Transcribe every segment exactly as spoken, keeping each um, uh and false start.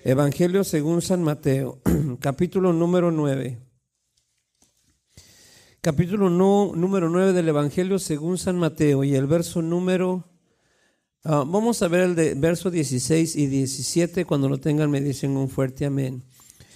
Evangelio según San Mateo, capítulo número nueve. Capítulo no, número nueve del Evangelio según San Mateo y el verso número, uh, vamos a ver el de verso dieciséis y diecisiete, cuando lo tengan me dicen un fuerte amén.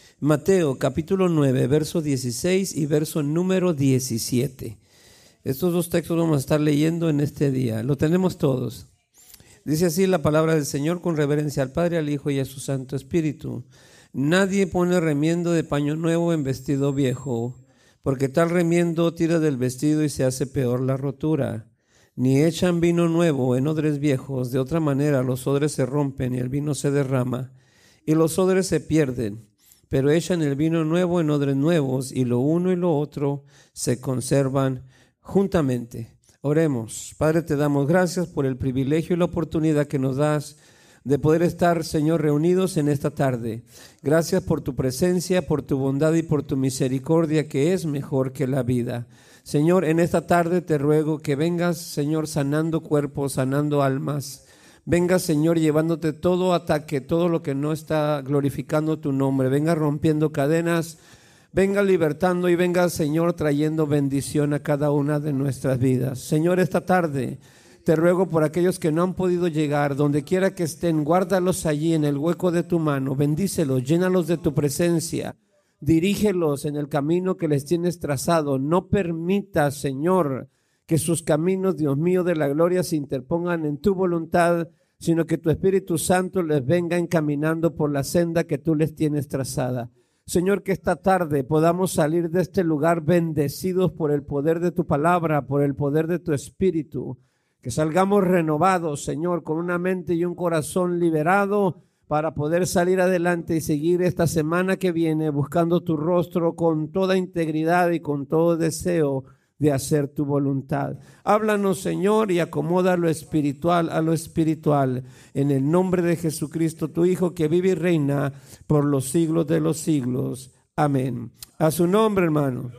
Mateo capítulo nueve, verso dieciséis y verso número diecisiete. Estos dos textos vamos a estar leyendo en este día, lo tenemos todos. Dice así la palabra del Señor con reverencia al Padre, al Hijo y a su Santo Espíritu. Nadie pone remiendo de paño nuevo en vestido viejo, porque tal remiendo tira del vestido y se hace peor la rotura. Ni echan vino nuevo en odres viejos, de otra manera los odres se rompen y el vino se derrama, y los odres se pierden. Pero echan el vino nuevo en odres nuevos, y lo uno y lo otro se conservan juntamente. Oremos. Padre, te damos gracias por el privilegio y la oportunidad que nos das de poder estar, Señor, reunidos en esta tarde. Gracias por tu presencia, por tu bondad y por tu misericordia, que es mejor que la vida. Señor, en esta tarde te ruego que vengas, Señor, sanando cuerpos, sanando almas. Venga, Señor, llevándote todo ataque, todo lo que no está glorificando tu nombre. Venga rompiendo cadenas, venga libertando y venga, Señor, trayendo bendición a cada una de nuestras vidas. Señor, esta tarde te ruego por aquellos que no han podido llegar, donde quiera que estén, guárdalos allí en el hueco de tu mano, bendícelos, llénalos de tu presencia, dirígelos en el camino que les tienes trazado. No permitas, Señor, que sus caminos, Dios mío, de la gloria se interpongan en tu voluntad, sino que tu Espíritu Santo les venga encaminando por la senda que tú les tienes trazada. Señor, que esta tarde podamos salir de este lugar bendecidos por el poder de tu palabra, por el poder de tu Espíritu. Que salgamos renovados, Señor, con una mente y un corazón liberado para poder salir adelante y seguir esta semana que viene buscando tu rostro con toda integridad y con todo deseo de hacer tu voluntad. Háblanos, Señor, y acomoda lo espiritual a lo espiritual. En el nombre de Jesucristo, tu Hijo, que vive y reina por los siglos de los siglos. Amén. A su nombre, hermano.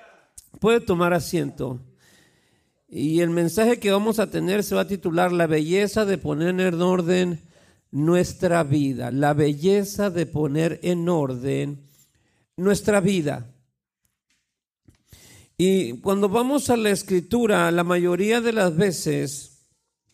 Puede tomar asiento. Y el mensaje que vamos a tener se va a titular La belleza de poner en orden nuestra vida. La belleza de poner en orden nuestra vida. Y cuando vamos a la Escritura, la mayoría de las veces,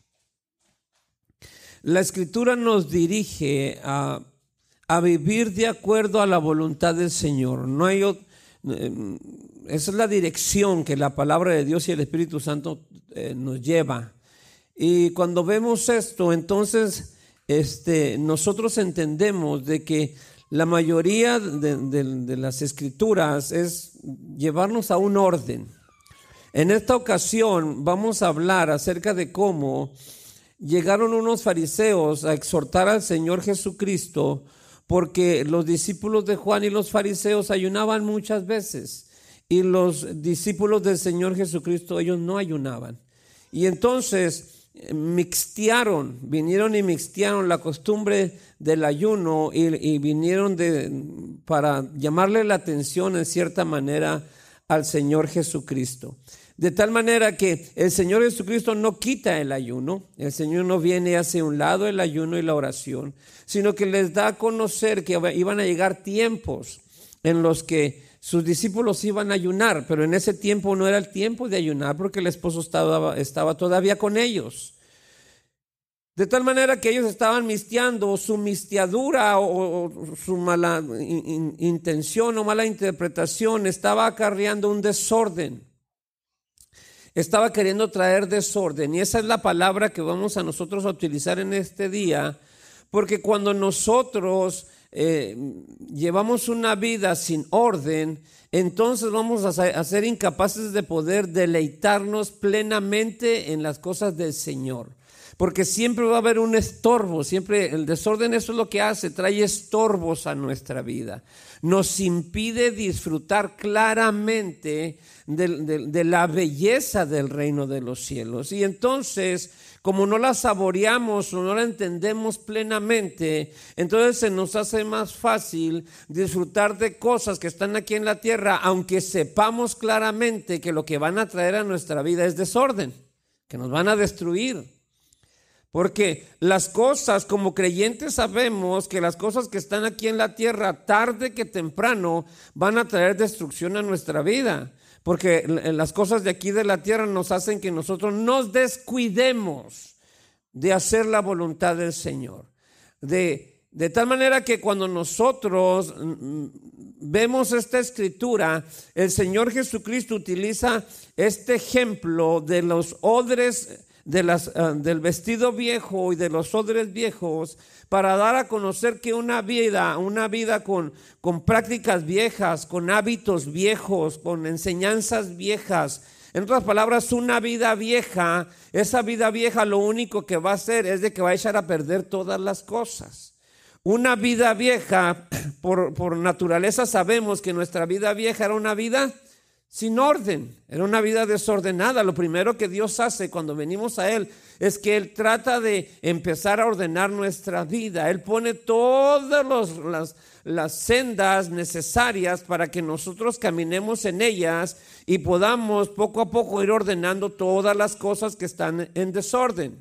la Escritura nos dirige a, a vivir de acuerdo a la voluntad del Señor. No hay otra. Esa es la dirección que la palabra de Dios y el Espíritu Santo eh, nos lleva. Y cuando vemos esto, entonces este, nosotros entendemos de que la mayoría de, de, de las Escrituras es llevarnos a un orden. En esta ocasión vamos a hablar acerca de cómo llegaron unos fariseos a exhortar al Señor Jesucristo, porque los discípulos de Juan y los fariseos ayunaban muchas veces y los discípulos del Señor Jesucristo, ellos no ayunaban. Y entonces mixtearon, vinieron y mixtearon la costumbre del ayuno y, y vinieron de, para llamarle la atención en cierta manera al Señor Jesucristo. De tal manera que el Señor Jesucristo no quita el ayuno, el Señor no viene hacia un lado el ayuno y la oración, sino que les da a conocer que iban a llegar tiempos en los que sus discípulos iban a ayunar, pero en ese tiempo no era el tiempo de ayunar porque el esposo estaba, estaba todavía con ellos. De tal manera que ellos estaban misteando, su misteadura o, o su mala in, intención o mala interpretación estaba acarreando un desorden. Estaba queriendo traer desorden, y esa es la palabra que vamos a nosotros a utilizar en este día, porque cuando nosotros eh, llevamos una vida sin orden, entonces vamos a ser, a ser incapaces de poder deleitarnos plenamente en las cosas del Señor. Porque siempre va a haber un estorbo, siempre el desorden, eso es lo que hace, trae estorbos a nuestra vida. Nos impide disfrutar claramente de, de, de la belleza del reino de los cielos. Y entonces, como no la saboreamos o no la entendemos plenamente, entonces se nos hace más fácil disfrutar de cosas que están aquí en la tierra, aunque sepamos claramente que lo que van a traer a nuestra vida es desorden, que nos van a destruir. Porque las cosas, como creyentes sabemos que las cosas que están aquí en la tierra, tarde que temprano, van a traer destrucción a nuestra vida. Porque las cosas de aquí de la tierra nos hacen que nosotros nos descuidemos de hacer la voluntad del Señor. De, de tal manera que cuando nosotros vemos esta escritura, el Señor Jesucristo utiliza este ejemplo de los odres, de las, uh, del vestido viejo y de los odres viejos, para dar a conocer que una vida, una vida con, con prácticas viejas, con hábitos viejos, con enseñanzas viejas, en otras palabras, una vida vieja, esa vida vieja lo único que va a hacer es de que va a echar a perder todas las cosas. Una vida vieja, por, por naturaleza sabemos que nuestra vida vieja era una vida sin orden, era una vida desordenada. Lo primero que Dios hace cuando venimos a Él es que Él trata de empezar a ordenar nuestra vida. Él pone todas los, las, las sendas necesarias para que nosotros caminemos en ellas y podamos poco a poco ir ordenando todas las cosas que están en desorden.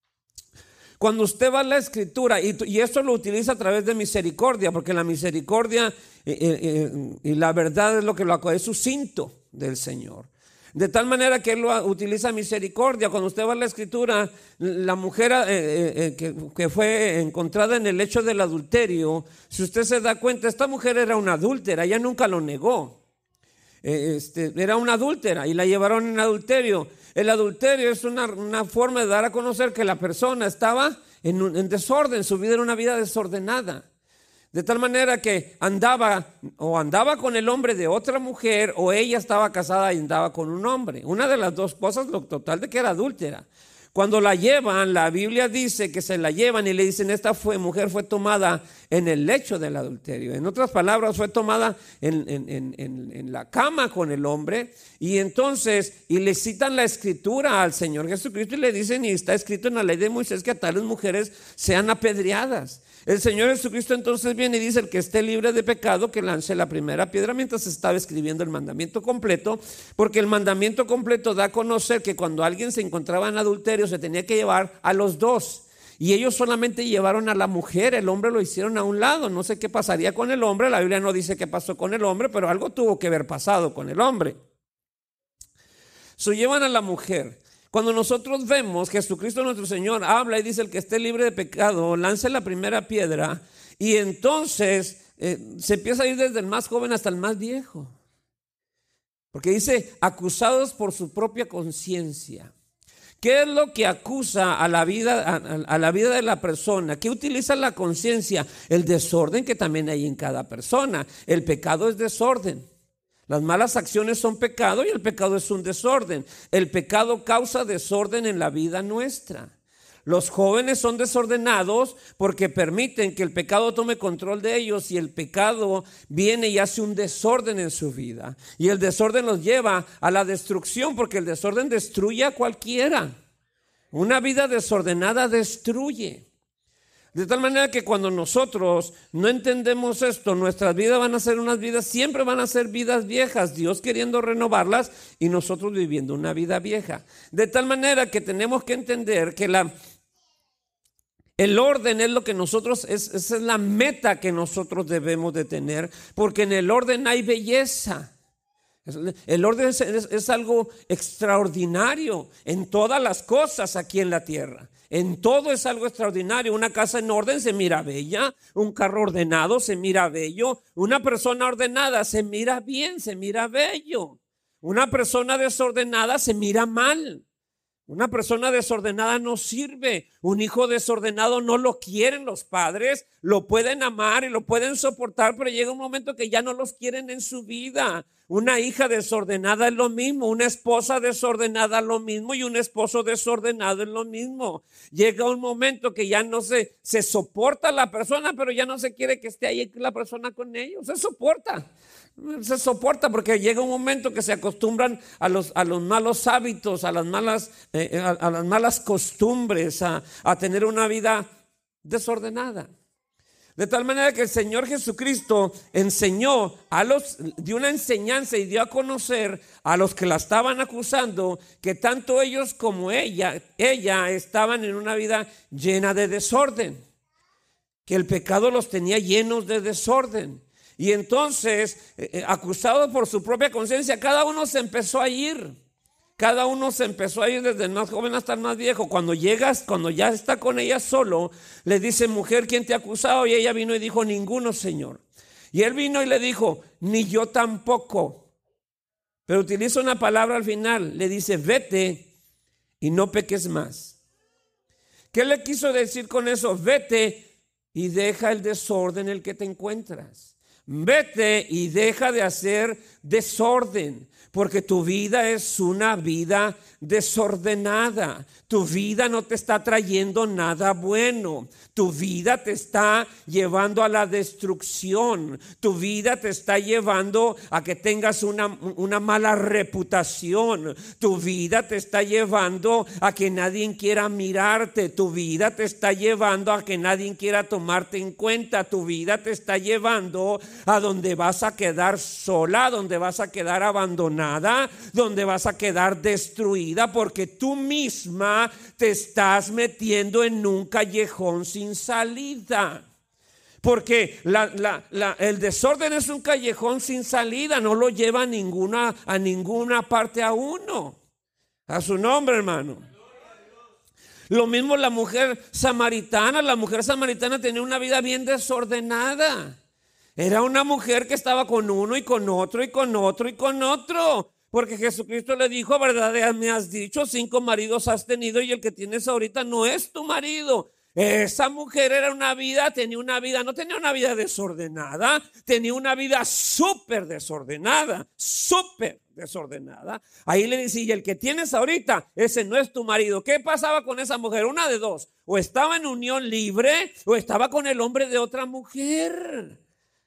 Cuando usted va a la escritura, y, y esto lo utiliza a través de misericordia, porque la misericordia eh, eh, y la verdad es lo que lo acoge, es su cinto del Señor. De tal manera que Él lo utiliza misericordia. Cuando usted va a la escritura, la mujer eh, eh, que, que fue encontrada en el lecho del adulterio, si usted se da cuenta, esta mujer era una adúltera, ella nunca lo negó. Eh, este, era una adúltera y la llevaron en adulterio. El adulterio es una, una forma de dar a conocer que la persona estaba en, un, en desorden, su vida era una vida desordenada. De tal manera que andaba o andaba con el hombre de otra mujer, o ella estaba casada y andaba con un hombre. Una de las dos cosas, lo total de que era adúltera. Cuando la llevan, la Biblia dice que se la llevan y le dicen, esta fue, mujer fue tomada en el lecho del adulterio. En otras palabras, fue tomada en, en, en, en la cama con el hombre. Y entonces, y le citan la escritura al Señor Jesucristo y le dicen, y está escrito en la ley de Moisés, que a tales mujeres sean apedreadas. El Señor Jesucristo entonces viene y dice, el que esté libre de pecado, que lance la primera piedra, mientras se estaba escribiendo el mandamiento completo, porque el mandamiento completo da a conocer que cuando alguien se encontraba en adulterio se tenía que llevar a los dos, y ellos solamente llevaron a la mujer, el hombre lo hicieron a un lado. No sé qué pasaría con el hombre, la Biblia no dice qué pasó con el hombre, pero algo tuvo que haber pasado con el hombre. So, llevan a la mujer. Cuando nosotros vemos Jesucristo nuestro Señor habla y dice, el que esté libre de pecado lance la primera piedra, y entonces eh, se empieza a ir desde el más joven hasta el más viejo, porque dice acusados por su propia conciencia. ¿Qué es lo que acusa a la vida, a, a la vida de la persona? ¿Qué utiliza la conciencia? El desorden que también hay en cada persona. El pecado es desorden. Las malas acciones son pecado y el pecado es un desorden. El pecado causa desorden en la vida nuestra. Los jóvenes son desordenados porque permiten que el pecado tome control de ellos, y el pecado viene y hace un desorden en su vida. Y el desorden los lleva a la destrucción, porque el desorden destruye a cualquiera. Una vida desordenada destruye. De tal manera que cuando nosotros no entendemos esto, nuestras vidas van a ser unas vidas, siempre van a ser vidas viejas, Dios queriendo renovarlas y nosotros viviendo una vida vieja. De tal manera que tenemos que entender que la, el orden es lo que nosotros, es, esa es la meta que nosotros debemos de tener, porque en el orden hay belleza. El orden es, es, es algo extraordinario en todas las cosas aquí en la tierra. En todo es algo extraordinario. Una casa en orden se mira bella, un carro ordenado se mira bello, una persona ordenada se mira bien, se mira bello. Una persona desordenada se mira mal. Una persona desordenada no sirve. Un hijo desordenado no lo quieren los padres, lo pueden amar y lo pueden soportar, pero llega un momento que ya no los quieren en su vida. Una hija desordenada es lo mismo, una esposa desordenada es lo mismo, y un esposo desordenado es lo mismo. Llega un momento que ya no se, se soporta la persona, pero ya no se quiere que esté ahí la persona con ellos. Se soporta, se soporta porque llega un momento que se acostumbran a los, a los malos hábitos, a las malas, eh, a, a las malas costumbres, a, a tener una vida desordenada. De tal manera que el Señor Jesucristo enseñó a los, dio una enseñanza y dio a conocer a los que la estaban acusando que tanto ellos como ella, ella estaban en una vida llena de desorden, que el pecado los tenía llenos de desorden. Y entonces, eh, acusados por su propia conciencia, cada uno se empezó a ir. Cada uno se empezó a ir desde el más joven hasta el más viejo. Cuando llegas, cuando ya está con ella solo, le dice: mujer, ¿quién te ha acusado? Y ella vino y dijo: ninguno, Señor. Y él vino y le dijo: ni yo tampoco. Pero utiliza una palabra al final, le dice: vete y no peques más. ¿Qué le quiso decir con eso? Vete y deja el desorden en el que te encuentras. Vete y deja de hacer desorden, porque tu vida es una vida desordenada. Tu vida no te está trayendo nada bueno. Tu vida te está llevando a la destrucción. Tu vida te está llevando a que tengas una, una mala reputación. Tu vida te está llevando a que nadie quiera mirarte. Tu vida te está llevando a que nadie quiera tomarte en cuenta. Tu vida te está llevando a donde vas a quedar sola, donde vas a quedar abandonada, donde vas a quedar destruida, porque tú misma te estás metiendo en un callejón sin salida. Porque la, la, la, el desorden es un callejón sin salida, no lo lleva a ninguna, a ninguna parte a uno. A su nombre, hermano. Lo mismo la mujer samaritana. La mujer samaritana tenía una vida bien desordenada. Era una mujer que estaba con uno y con otro y con otro y con otro. Porque Jesucristo le dijo: verdad me has dicho, cinco maridos has tenido y el que tienes ahorita no es tu marido. Esa mujer era una vida, tenía una vida, no tenía una vida desordenada, tenía una vida súper desordenada, súper desordenada. Ahí le dice: y el que tienes ahorita, ese no es tu marido. ¿Qué pasaba con esa mujer? Una de dos: o estaba en unión libre o estaba con el hombre de otra mujer.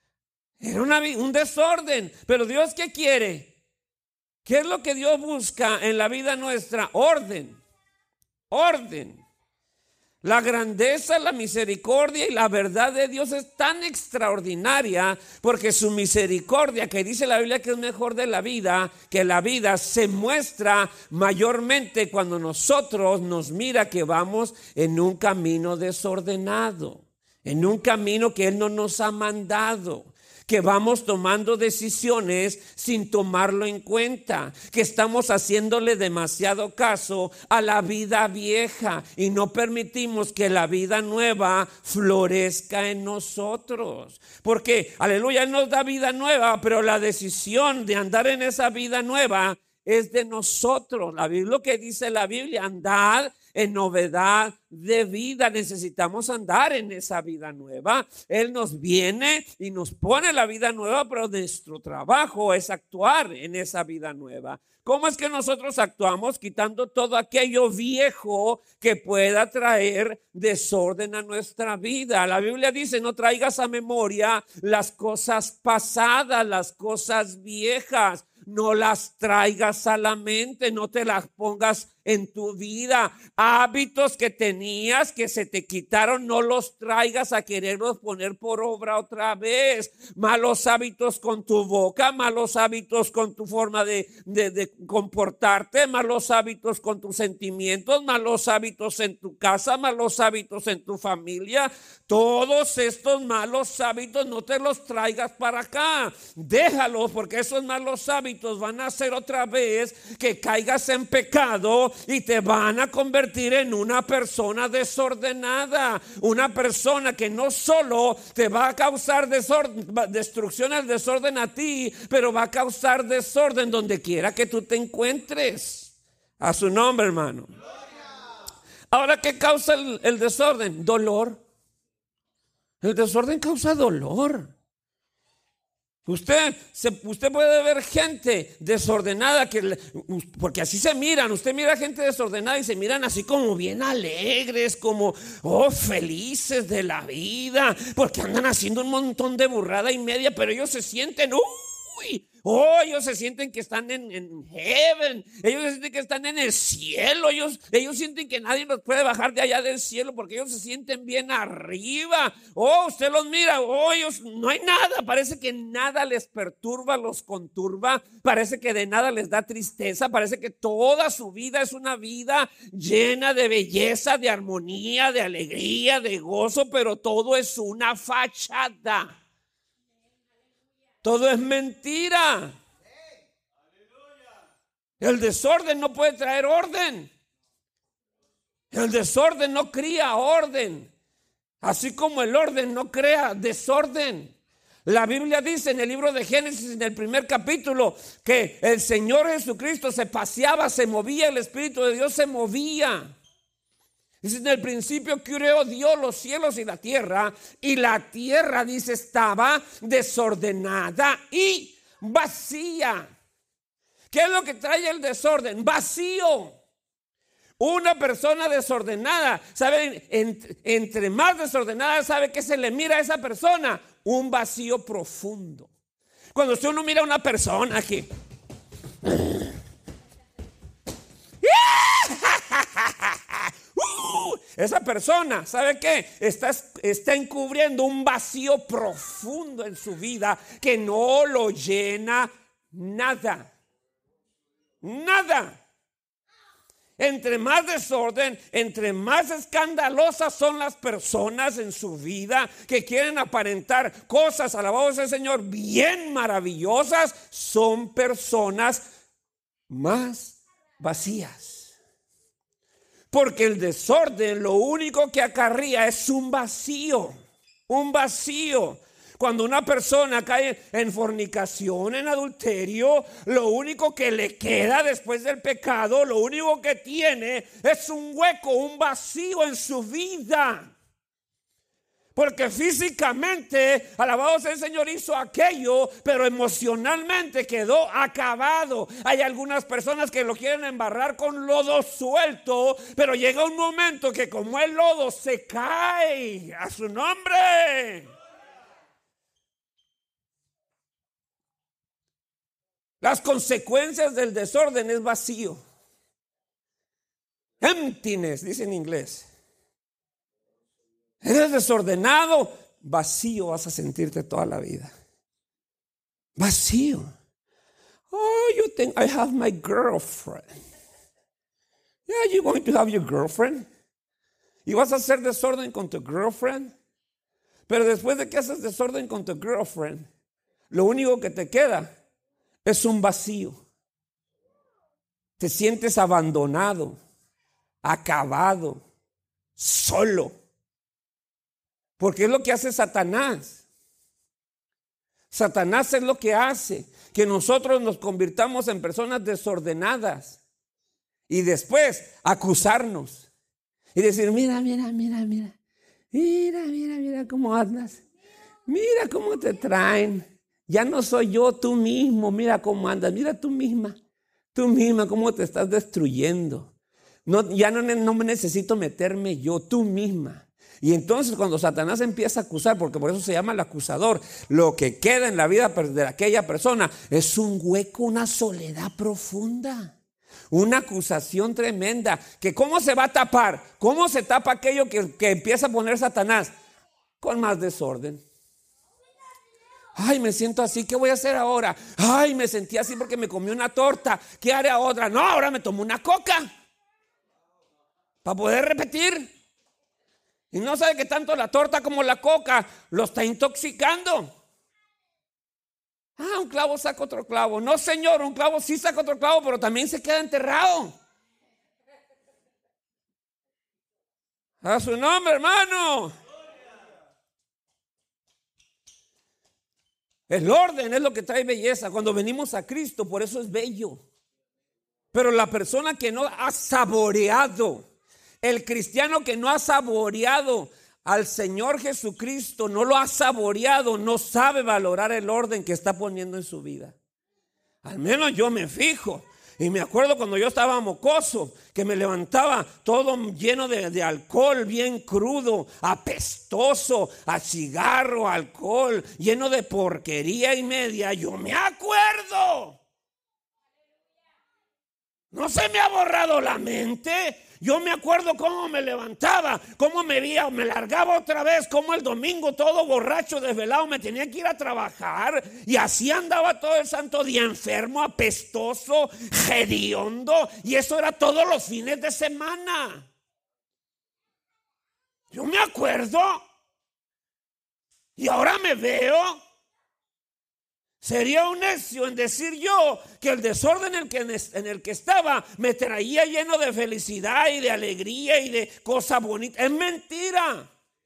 Era una, un desorden. Pero Dios, ¿qué quiere? ¿Qué es lo que Dios busca en la vida nuestra? Orden, orden. La grandeza, la misericordia y la verdad de Dios es tan extraordinaria, porque su misericordia, que dice la Biblia que es mejor de la vida, que la vida se muestra mayormente cuando nosotros nos mira que vamos en un camino desordenado, en un camino que Él no nos ha mandado. Que vamos tomando decisiones sin tomarlo en cuenta, que estamos haciéndole demasiado caso a la vida vieja y no permitimos que la vida nueva florezca en nosotros. Porque, aleluya, Él nos da vida nueva, pero la decisión de andar en esa vida nueva es de nosotros. La Biblia, lo que dice la Biblia: andad en novedad de vida. Necesitamos andar en esa vida nueva. Él nos viene y nos pone la vida nueva, pero nuestro trabajo es actuar en esa vida nueva. ¿Cómo es que nosotros actuamos? Quitando todo aquello viejo que pueda traer desorden a nuestra vida. La Biblia dice: no traigas a memoria las cosas pasadas, las cosas viejas. No las traigas a la mente, no te las pongas en tu vida. Hábitos que tenías que se te quitaron, no los traigas a quererlos poner por obra otra vez. Malos hábitos con tu boca, malos hábitos con tu forma de, de, de comportarte, malos hábitos con tus sentimientos, malos hábitos en tu casa, malos hábitos en tu familia. Todos estos malos hábitos no te los traigas para acá. Déjalos, porque esos malos hábitos van a hacer otra vez que caigas en pecado y te van a convertir en una persona desordenada, una persona que no solo te va a causar desorden, destrucción, el desorden a ti, pero va a causar desorden donde quiera que tú te encuentres. A su nombre, hermano. Ahora, ¿qué causa el, el desorden? Dolor. El desorden causa dolor. Usted, se, usted puede ver gente desordenada, que, porque así se miran. Usted mira gente desordenada y se miran así como bien alegres, como oh, felices de la vida, porque andan haciendo un montón de burrada y media, pero ellos se sienten uh, uy, oh, ellos se sienten que están en, en heaven, ellos se sienten que están en el cielo, ellos, ellos sienten que nadie los puede bajar de allá del cielo porque ellos se sienten bien arriba. Oh, usted los mira, oh, ellos no hay nada, parece que nada les perturba, los conturba, parece que de nada les da tristeza, parece que toda su vida es una vida llena de belleza, de armonía, de alegría, de gozo, pero todo es una fachada. Todo es mentira. El desorden no puede traer orden. El desorden no cría orden. Así como el orden no crea desorden. La Biblia dice en el libro de Génesis, en el primer capítulo, que el Señor Jesucristo se paseaba, se movía, el Espíritu de Dios se movía. Dice, en el principio creó Dios los cielos y la tierra, y la tierra, dice, estaba desordenada y vacía. ¿Qué es lo que trae el desorden? Vacío. Una persona desordenada, ¿sabe? Entre, entre más desordenada, ¿sabe qué se le mira a esa persona? Un vacío profundo. Cuando usted uno mira a una persona que... Esa persona, ¿sabe qué? Está, está encubriendo un vacío profundo en su vida que no lo llena nada. Nada. Entre más desorden, entre más escandalosas son las personas en su vida que quieren aparentar cosas, alabados al Señor, bien maravillosas, son personas más vacías. Porque el desorden lo único que acarrea es un vacío, un vacío. Cuando una persona cae en fornicación, en adulterio, lo único que le queda después del pecado, lo único que tiene es un hueco, un vacío en su vida. Porque físicamente, alabado sea el Señor, hizo aquello, pero emocionalmente quedó acabado. Hay algunas personas que lo quieren embarrar con lodo suelto, pero llega un momento que como el lodo se cae a su nombre. Las consecuencias del desorden es vacío. Emptiness, dice en inglés. Eres desordenado, vacío vas a sentirte toda la vida. Vacío. Oh, you think I have my girlfriend. Yeah, you're going to have your girlfriend. Y vas a hacer desorden con tu girlfriend. Pero después de que haces desorden con tu girlfriend, lo único que te queda es un vacío. Te sientes abandonado, acabado, solo. Porque es lo que hace Satanás. Satanás es lo que hace que nosotros nos convirtamos en personas desordenadas y después acusarnos y decir, mira, mira, mira, mira, mira, mira, mira cómo andas, mira cómo te traen, ya no soy yo, tú mismo, mira cómo andas, mira tú misma, tú misma cómo te estás destruyendo, no, ya no, no me necesito meterme yo, tú misma. Y entonces cuando Satanás empieza a acusar, porque por eso se llama el acusador, lo que queda en la vida de aquella persona es un hueco, una soledad profunda, una acusación tremenda, que ¿cómo se va a tapar? ¿Cómo se tapa aquello que, que empieza a poner Satanás? Con más desorden. Ay, me siento así, ¿qué voy a hacer ahora? Ay, me sentí así porque me comí una torta, ¿qué haré ahora? No, ahora me tomo una coca para poder repetir. Y no sabe que tanto la torta como la coca lo está intoxicando. Ah, un clavo saca otro clavo. No, señor, un clavo sí saca otro clavo, pero también se queda enterrado. A su nombre, hermano. El orden es lo que trae belleza. Cuando venimos a Cristo, por eso es bello. Pero la persona que no ha saboreado, el cristiano que no ha saboreado al Señor Jesucristo, no lo ha saboreado, no sabe valorar el orden que está poniendo en su vida. Al menos yo me fijo. Y me acuerdo cuando yo estaba mocoso, que me levantaba todo lleno de, de alcohol, bien crudo, apestoso, a cigarro, alcohol, lleno de porquería y media. Yo me acuerdo. No se me ha borrado la mente. Yo me acuerdo cómo me levantaba, cómo me veía, me largaba otra vez, cómo el domingo todo borracho, desvelado, me tenía que ir a trabajar. Y así andaba todo el santo día, enfermo, apestoso, hediondo. Y eso era todos los fines de semana. Yo me acuerdo. Y ahora me veo. Sería un necio en decir yo que el desorden en el que, en el que estaba me traía lleno de felicidad y de alegría y de cosas bonitas. Es mentira.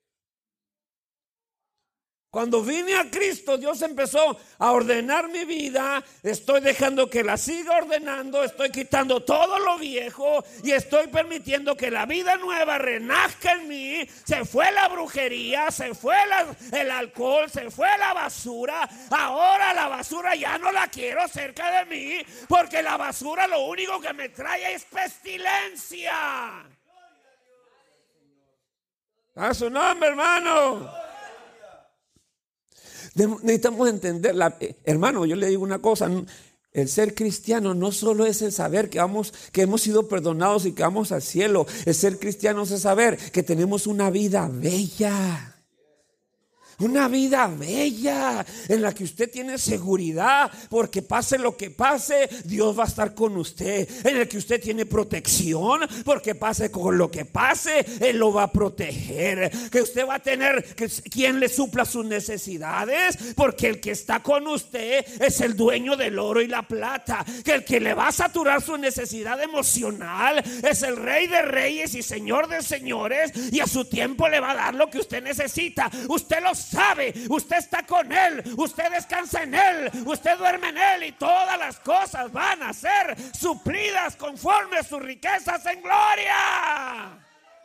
Cuando vine a Cristo, Dios empezó a ordenar mi vida. Estoy dejando que la siga ordenando. Estoy quitando todo lo viejo y estoy permitiendo que la vida nueva renazca en mí. Se fue la brujería, se fue la, el alcohol, se fue la basura. Ahora la basura ya no la quiero cerca de mí, porque la basura lo único que me trae es pestilencia. A su nombre, hermano. Necesitamos entender, la, hermano, yo le digo una cosa: el ser cristiano no solo es el saber que, vamos, que hemos sido perdonados y que vamos al cielo. El ser cristiano es el saber que tenemos una vida bella. Una vida bella en la que usted tiene seguridad, porque pase lo que pase, Dios va a estar con usted. En el que usted tiene protección, porque pase con lo que pase, Él lo va a proteger. Que usted va a tener que, quien le supla sus necesidades, porque el que está con usted es el dueño del oro y la plata. Que el que le va a saturar su necesidad emocional es el Rey de Reyes y Señor de Señores, y a su tiempo le va a dar lo que usted necesita. Usted lo sabe, usted está con Él, usted descansa en Él, usted duerme en Él, y todas las cosas van a ser suplidas conforme a sus riquezas en gloria.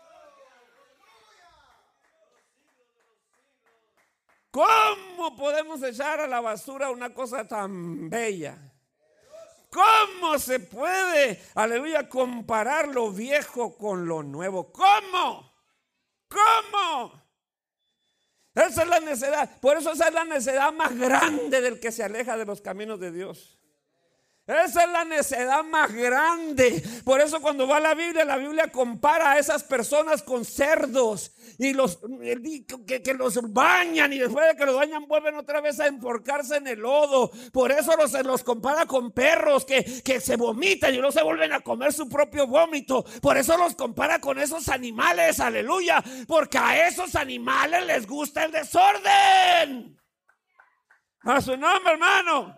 ¿Cómo podemos echar a la basura una cosa tan bella? ¿Cómo se puede, aleluya, comparar lo viejo con lo nuevo? ¿Cómo? ¿Cómo? Esa es la necedad. Por eso esa es la necedad más grande del que se aleja de los caminos de Dios. Esa es la necedad más grande. Por eso cuando va a la Biblia, la Biblia compara a esas personas con cerdos y los que, que los bañan, y después de que los bañan vuelven otra vez a enforcarse en el lodo. Por eso los, los compara con perros que, que se vomitan y luego se vuelven a comer su propio vómito. Por eso los compara con esos animales, aleluya, porque a esos animales les gusta el desorden. A su nombre, hermano.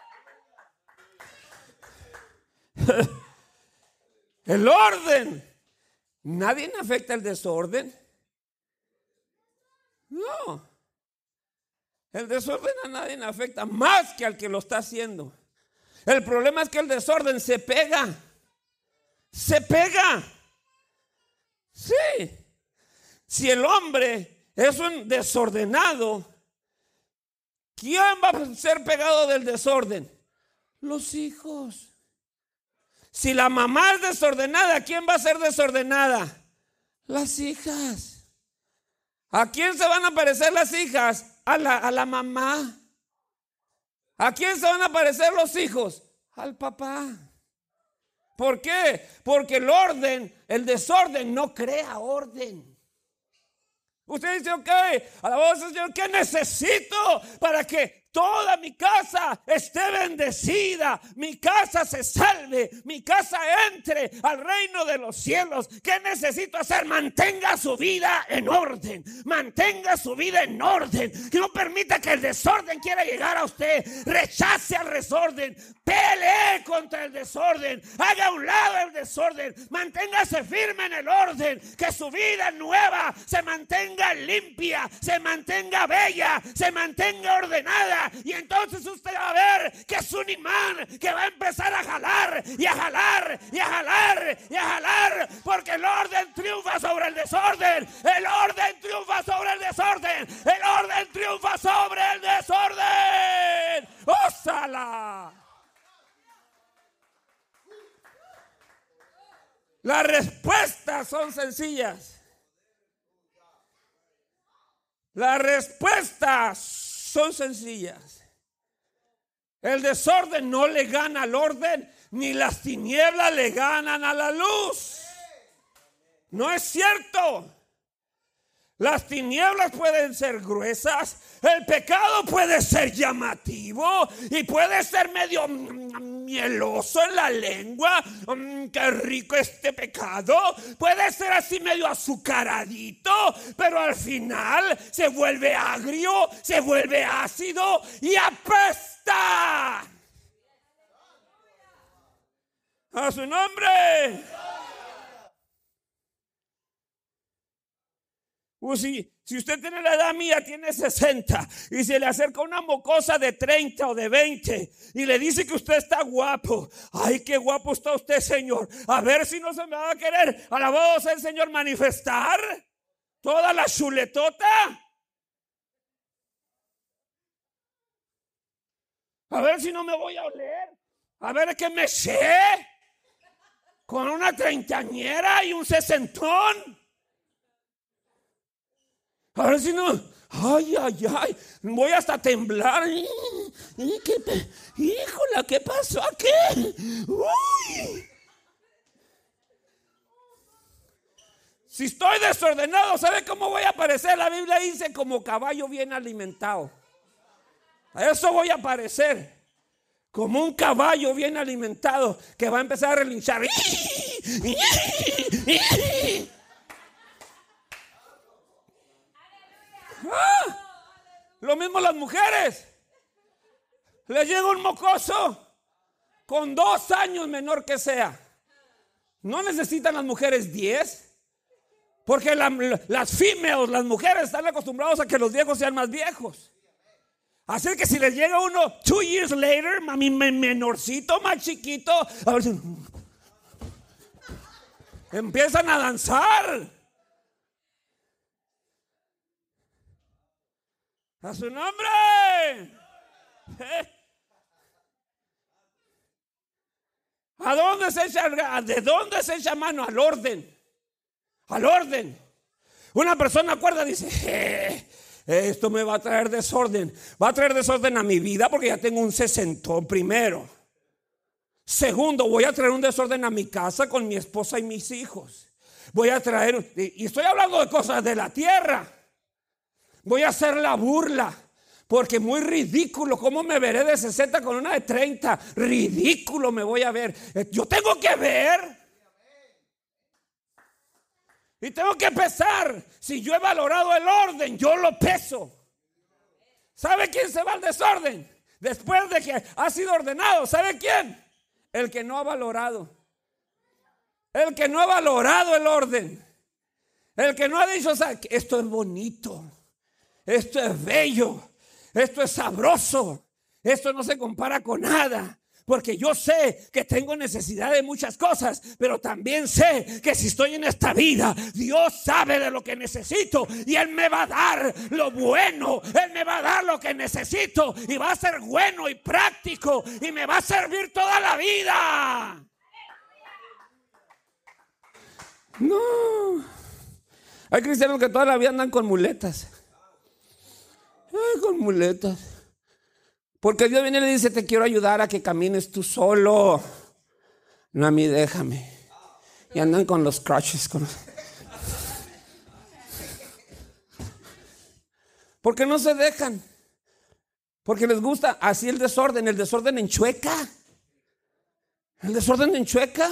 El orden. Nadie afecta el desorden. No. El desorden a nadie afecta más que al que lo está haciendo. El problema es que el desorden se pega. Se pega. Sí. Si el hombre es un desordenado, ¿quién va a ser pegado del desorden? Los hijos. Si la mamá es desordenada, ¿quién va a ser desordenada? Las hijas. ¿A quién se van a parecer las hijas? A la, a la mamá. ¿A quién se van a parecer los hijos? Al papá. ¿Por qué? Porque el orden, el desorden no crea orden. Usted dice, ok, a la voz del Señor, ¿qué necesito para que toda mi casa esté bendecida, mi casa se salve, mi casa entre al reino de los cielos? ¿Qué necesito hacer? Mantenga su vida en orden, mantenga su vida en orden, que no permita que el desorden quiera llegar a usted. Rechace al desorden, pelee contra el desorden, haga a un lado el desorden, manténgase firme en el orden, que su vida nueva se mantenga limpia, se mantenga bella, se mantenga ordenada. Y entonces usted va a ver que es un imán que va a empezar a jalar y a jalar y a jalar y a jalar, porque el orden triunfa sobre el desorden. El orden triunfa sobre el desorden. El orden triunfa sobre el desorden. ¡Ósala! Las respuestas son sencillas. Las respuestas son sencillas. El desorden no le gana al orden, ni las tinieblas le ganan a la luz. No es cierto. Las tinieblas pueden ser gruesas, el pecado puede ser llamativo y puede ser medio mieloso en la lengua. Mm, qué rico este pecado. Puede ser así medio azucaradito, pero al final se vuelve agrio, se vuelve ácido y apesta. A su nombre. Uh, si, si usted tiene la edad mía, tiene sesenta, y se le acerca una mocosa de treinta o de veinte y le dice que usted está guapo. Ay, qué guapo está usted, Señor. A ver si no se me va a querer, alabado sea el Señor, manifestar toda la chuletota. A ver si no me voy a oler. A ver qué me sé con una treintañera y un sesentón. A ver si no, ay, ay, ay, voy hasta a temblar. ¿Qué, híjola, ¿qué pasó aquí? Uy. Si estoy desordenado, ¿sabe cómo voy a aparecer? La Biblia dice como caballo bien alimentado. A eso voy a aparecer. Como un caballo bien alimentado que va a empezar a relinchar. Ah, lo mismo las mujeres. Le llega un mocoso con dos años menor que sea. No necesitan las mujeres diez, porque la, las females, las mujeres están acostumbrados a que los viejos sean más viejos. Así que si les llega uno two years later, mami, menorcito, más chiquito, a ver si empiezan a danzar. A su nombre. ¿Eh? ¿A dónde se echa? ¿De dónde se echa mano? Al orden. Al orden. Una persona acuerda y dice, eh, esto me va a traer desorden. Va a traer desorden a mi vida porque ya tengo un sesentón primero. Segundo, voy a traer un desorden a mi casa con mi esposa y mis hijos. Voy a traer, y estoy hablando de cosas de la tierra. Voy a hacer la burla, porque muy ridículo. ¿Cómo me veré de sesenta con una de treinta? Ridículo me voy a ver. Yo tengo que ver. Y tengo que pesar. Si yo he valorado el orden, yo lo peso. ¿Sabe quién se va al desorden? Después de que ha sido ordenado. ¿Sabe quién? El que no ha valorado. El que no ha valorado el orden. El que no ha dicho, o sea, esto es bonito. Esto es bello, esto es sabroso, esto no se compara con nada, porque yo sé que tengo necesidad de muchas cosas, pero también sé que si estoy en esta vida, Dios sabe de lo que necesito y Él me va a dar lo bueno, Él me va a dar lo que necesito y va a ser bueno y práctico y me va a servir toda la vida. No, hay cristianos que toda la vida andan con muletas. Ay, con muletas. Porque Dios viene y le dice, te quiero ayudar a que camines tú solo. No, a mí déjame. Y andan con los crutches. Con... Porque no se dejan. Porque les gusta así el desorden. El desorden enchueca. El desorden enchueca.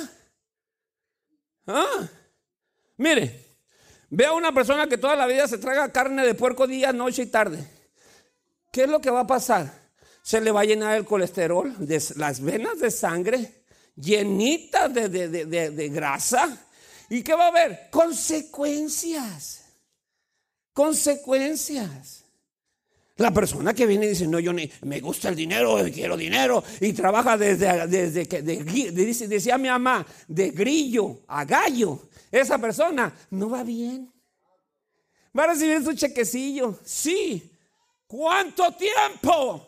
Ah, mire, ve a una persona que toda la vida se traga carne de puerco día, noche y tarde. ¿Qué es lo que va a pasar? Se le va a llenar el colesterol, de las venas de sangre llenitas de, de, de, de, de grasa. ¿Y qué va a haber? Consecuencias. Consecuencias. La persona que viene y dice, no, yo ni, me gusta el dinero, quiero dinero, y trabaja desde, desde que, de, de, decía mi mamá, de grillo a gallo. Esa persona no va bien. Va a recibir su chequecillo, sí. ¿Cuánto tiempo?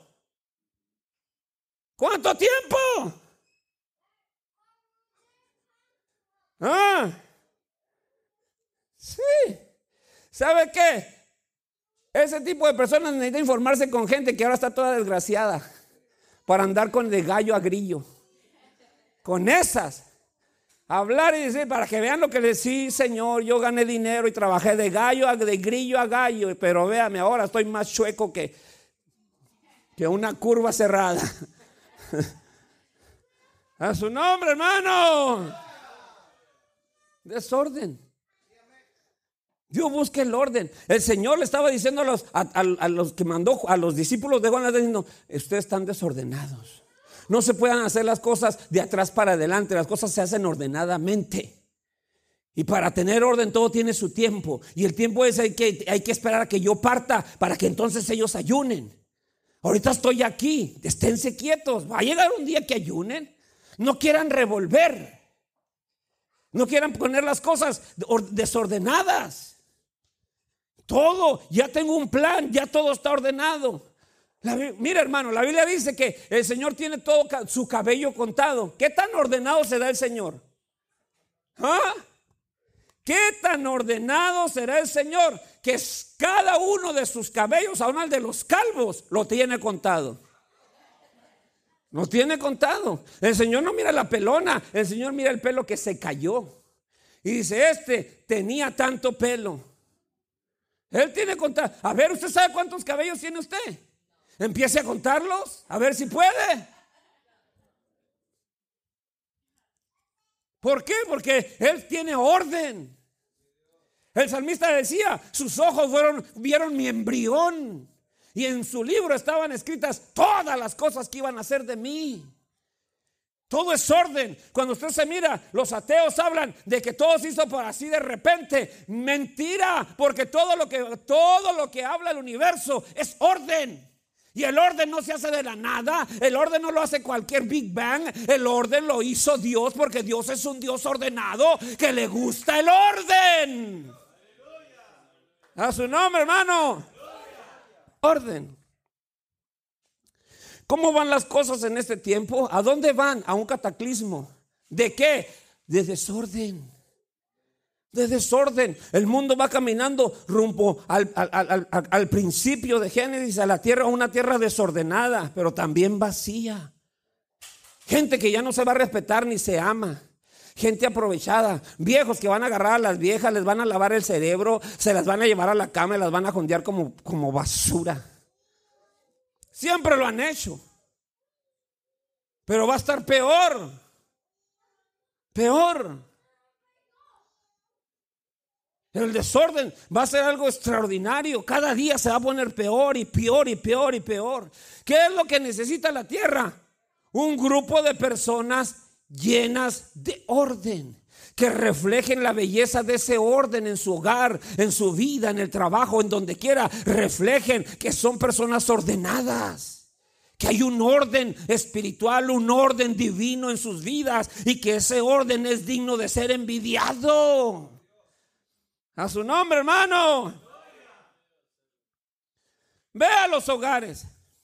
¿Cuánto tiempo? Ah, sí. ¿Sabe qué? Ese tipo de personas necesita informarse con gente que ahora está toda desgraciada para andar con de gallo a grillo. Con esas. Hablar y decir para que vean lo que les sí, señor, yo gané dinero y trabajé de gallo a de grillo a gallo, pero véame, ahora estoy más chueco que, que una curva cerrada. A su nombre, hermano. Desorden. Dios busca el orden. El Señor le estaba diciendo a los, a, a, a los que mandó, a los discípulos de Juan, le diciendo, ustedes están desordenados. No se pueden hacer las cosas de atrás para adelante. Las cosas se hacen ordenadamente. Y para tener orden todo tiene su tiempo. Y el tiempo es hay que, hay que esperar a que yo parta para que entonces ellos ayunen. Ahorita estoy aquí. Esténse quietos. Va a llegar un día que ayunen. No quieran revolver. No quieran poner las cosas desordenadas. Todo. Ya tengo un plan. Ya todo está ordenado. La, mira, hermano, la Biblia dice que el Señor tiene todo su cabello contado. ¿Qué tan ordenado será el Señor? ¿Ah? ¿Qué tan ordenado será el Señor? Que cada uno de sus cabellos, aún el de los calvos, lo tiene contado. Lo tiene contado. El Señor no mira la pelona, el Señor mira el pelo que se cayó. Y dice, este tenía tanto pelo. Él tiene contado. A ver, ¿usted sabe cuántos cabellos tiene usted? Empiece a contarlos, a ver si puede. ¿Por qué? Porque Él tiene orden. El salmista decía, sus ojos fueron, vieron mi embrión. Y en su libro estaban escritas todas las cosas que iban a hacer de mí. Todo es orden. Cuando usted se mira, los ateos hablan de que todo se hizo por así de repente. Mentira, porque todo lo que, todo lo que habla el universo es orden. Y el orden no se hace de la nada. El orden no lo hace cualquier Big Bang. El orden lo hizo Dios, porque Dios es un Dios ordenado que le gusta el orden. A su nombre, hermano. Orden. ¿Cómo van las cosas en este tiempo? ¿A dónde van? A un cataclismo. ¿De qué? De desorden. De desorden. El mundo va caminando rumbo al, al, al, al, al principio de Génesis, a la tierra, una tierra desordenada, pero también vacía. Gente que ya no se va a respetar ni se ama. Gente aprovechada, viejos que van a agarrar a las viejas, les van a lavar el cerebro, se las van a llevar a la cama y las van a jondear como, como basura. Siempre lo han hecho. Pero va a estar peor. Peor. El desorden va a ser algo extraordinario. Cada día se va a poner peor y peor y peor y peor. ¿Qué es lo que necesita la tierra? Un grupo de personas llenas de orden, que reflejen la belleza de ese orden en su hogar, en su vida, en el trabajo, en donde quiera. Reflejen que son personas ordenadas, que hay un orden espiritual, un orden divino en sus vidas, y que ese orden es digno de ser envidiado. A su nombre, hermano. Vea los hogares.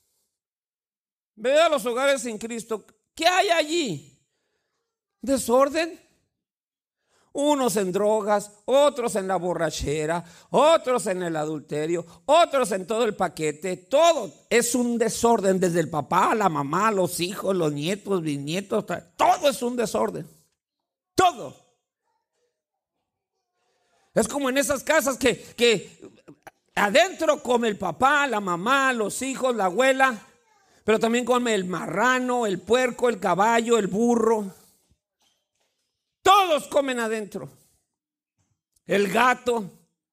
Vea los hogares en Cristo. ¿Qué hay allí? Desorden. Unos en drogas, otros en la borrachera, otros en el adulterio, otros en todo el paquete. Todo es un desorden, desde el papá, la mamá, los hijos, los nietos, bisnietos. Todo es un desorden. Todo. Es como en esas casas que, que adentro come el papá, la mamá, los hijos, la abuela, pero también come el marrano, el puerco, el caballo, el burro. Todos comen adentro. El gato.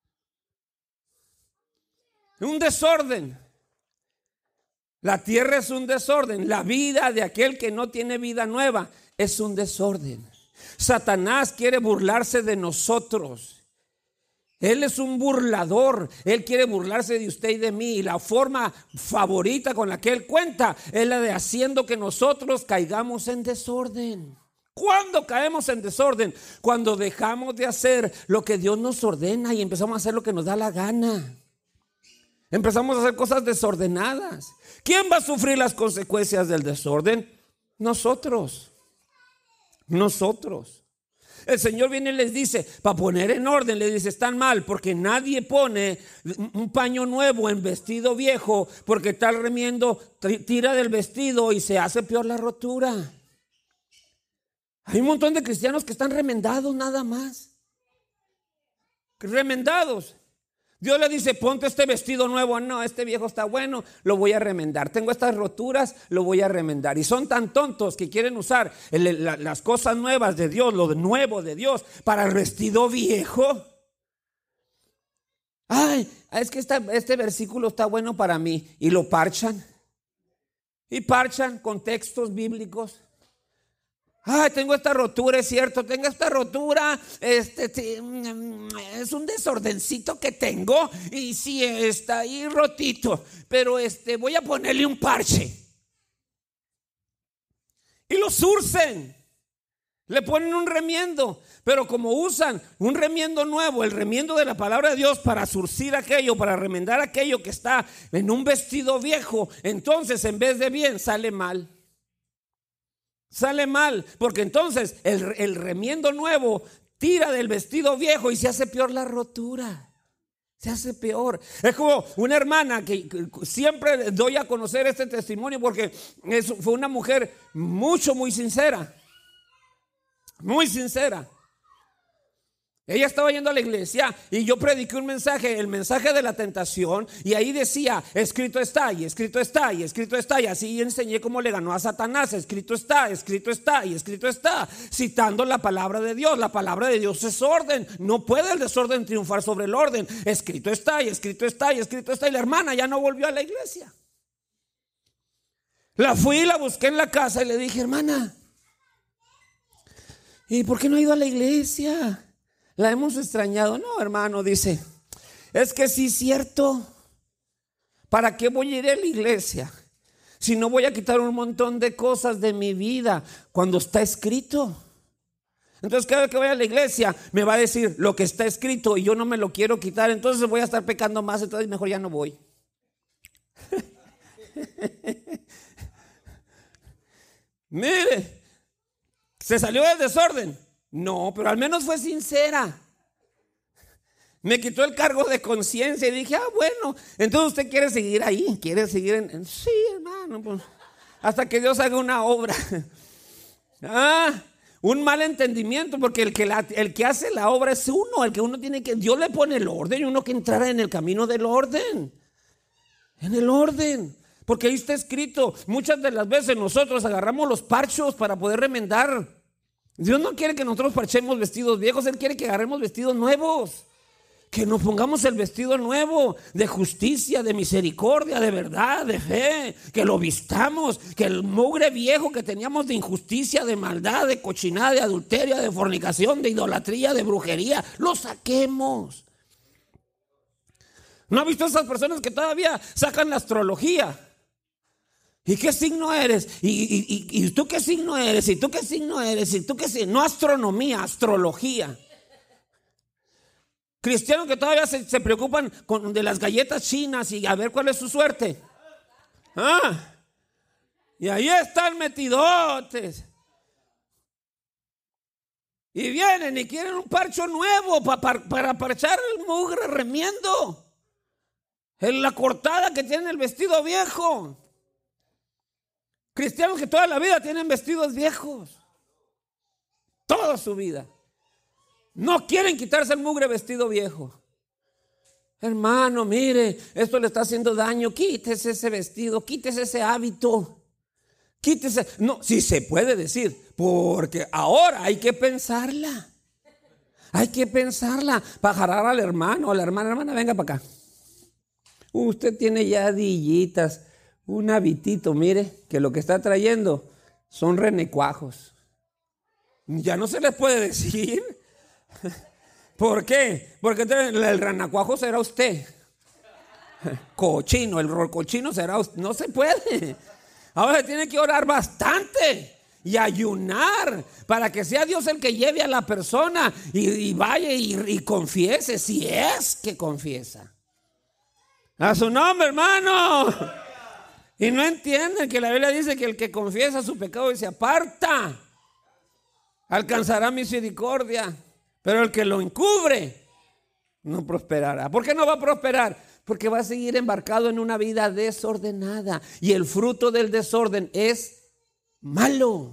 Un desorden. La tierra es un desorden. La vida de aquel que no tiene vida nueva es un desorden. Satanás quiere burlarse de nosotros. Él es un burlador. Él quiere burlarse de usted y de mí. Y la forma favorita con la que él cuenta es la de haciendo que nosotros caigamos en desorden. ¿Cuándo caemos en desorden? Cuando dejamos de hacer lo que Dios nos ordena y empezamos a hacer lo que nos da la gana. Empezamos a hacer cosas desordenadas. ¿Quién va a sufrir las consecuencias del desorden? Nosotros. Nosotros. El Señor viene y les dice, para poner en orden, les dice, están mal, porque nadie pone un paño nuevo en vestido viejo, porque tal remiendo tira del vestido y se hace peor la rotura. Hay un montón de cristianos que están remendados nada más. Remendados. Dios le dice, ponte este vestido nuevo. No, este viejo está bueno, lo voy a remendar. Tengo estas roturas, lo voy a remendar. Y son tan tontos que quieren usar el, la, las cosas nuevas de Dios, lo nuevo de Dios, para el vestido viejo. Ay, es que esta, este versículo está bueno para mí. Y lo parchan. Y parchan con textos bíblicos. Ay, tengo esta rotura, es cierto, tengo esta rotura, este, es un desordencito que tengo y sí está ahí rotito, pero este, voy a ponerle un parche. Y lo zurcen, le ponen un remiendo, pero como usan un remiendo nuevo, el remiendo de la palabra de Dios para zurcir aquello, para remendar aquello que está en un vestido viejo, entonces en vez de bien sale mal. Sale mal, porque entonces el, el remiendo nuevo tira del vestido viejo y se hace peor la rotura. Se hace peor. Es como una hermana que siempre doy a conocer este testimonio porque es, fue una mujer mucho, muy sincera. Muy sincera. Ella estaba yendo a la iglesia y yo prediqué un mensaje, el mensaje de la tentación, y ahí decía, escrito está, y escrito está, y escrito está, y así enseñé cómo le ganó a Satanás, escrito está, escrito está, y escrito está, citando la palabra de Dios. La palabra de Dios es orden, no puede el desorden triunfar sobre el orden. Escrito está, y escrito está, y escrito está, y la hermana ya no volvió a la iglesia. La fui y la busqué en la casa y le dije, hermana, ¿y por qué no ha ido a la iglesia? La hemos extrañado. No, hermano, dice, es que sí es cierto. ¿Para qué voy a ir a la iglesia si no voy a quitar un montón de cosas de mi vida cuando está escrito? Entonces cada vez que vaya a la iglesia me va a decir lo que está escrito y yo no me lo quiero quitar, entonces voy a estar pecando más, entonces mejor ya no voy. Mire, se salió del desorden. No, pero al menos fue sincera. Me quitó el cargo de conciencia y dije, ah, bueno, entonces usted quiere seguir ahí, quiere seguir en, en sí, hermano, pues, hasta que Dios haga una obra. Ah, un mal entendimiento, porque el que, la, el que hace la obra es uno, el que uno tiene que, Dios le pone el orden y uno que entrar en el camino del orden, en el orden. Porque ahí está escrito, muchas de las veces nosotros agarramos los parchos para poder remendar. Dios no quiere que nosotros parchemos vestidos viejos, Él quiere que agarremos vestidos nuevos. Que nos pongamos el vestido nuevo de justicia, de misericordia, de verdad, de fe. Que lo vistamos, que el mugre viejo que teníamos de injusticia, de maldad, de cochinada, de adulterio, de fornicación, de idolatría, de brujería, lo saquemos. ¿No ha visto esas personas que todavía sacan la astrología? ¿Y qué signo eres? ¿Y, y, y, y tú qué signo eres? ¿Y tú qué signo eres? ¿Y tú qué signo? No astronomía, astrología. Cristianos que todavía se, se preocupan con, de las galletas chinas y a ver cuál es su suerte. Ah, y ahí están metidotes. Y vienen y quieren un parcho nuevo pa, pa, para parchar el mugre remiendo. En la cortada que tiene el vestido viejo. Cristianos que toda la vida tienen vestidos viejos. Toda su vida. No quieren quitarse el mugre vestido viejo. Hermano, mire, esto le está haciendo daño. Quítese ese vestido, quítese ese hábito. Quítese. No, sí se puede decir, porque ahora hay que pensarla. Hay que pensarla para jalar al hermano, a la hermana. Hermana, venga para acá. Usted tiene ya dillitas. Un habitito, mire, que lo que está trayendo son renecuajos. Ya no se les puede decir. ¿Por qué? Porque el renacuajo será usted. Cochino, el cochino será usted. No se puede. Ahora tiene que orar bastante y ayunar para que sea Dios el que lleve a la persona y, y vaya y, y confiese, si es que confiesa. A su nombre, hermano. Y no entienden que la Biblia dice que el que confiesa su pecado y se aparta. alcanzará misericordia, pero el que lo encubre no prosperará. ¿Por qué no va a prosperar? Porque va a seguir embarcado en una vida desordenada, y el fruto del desorden es malo,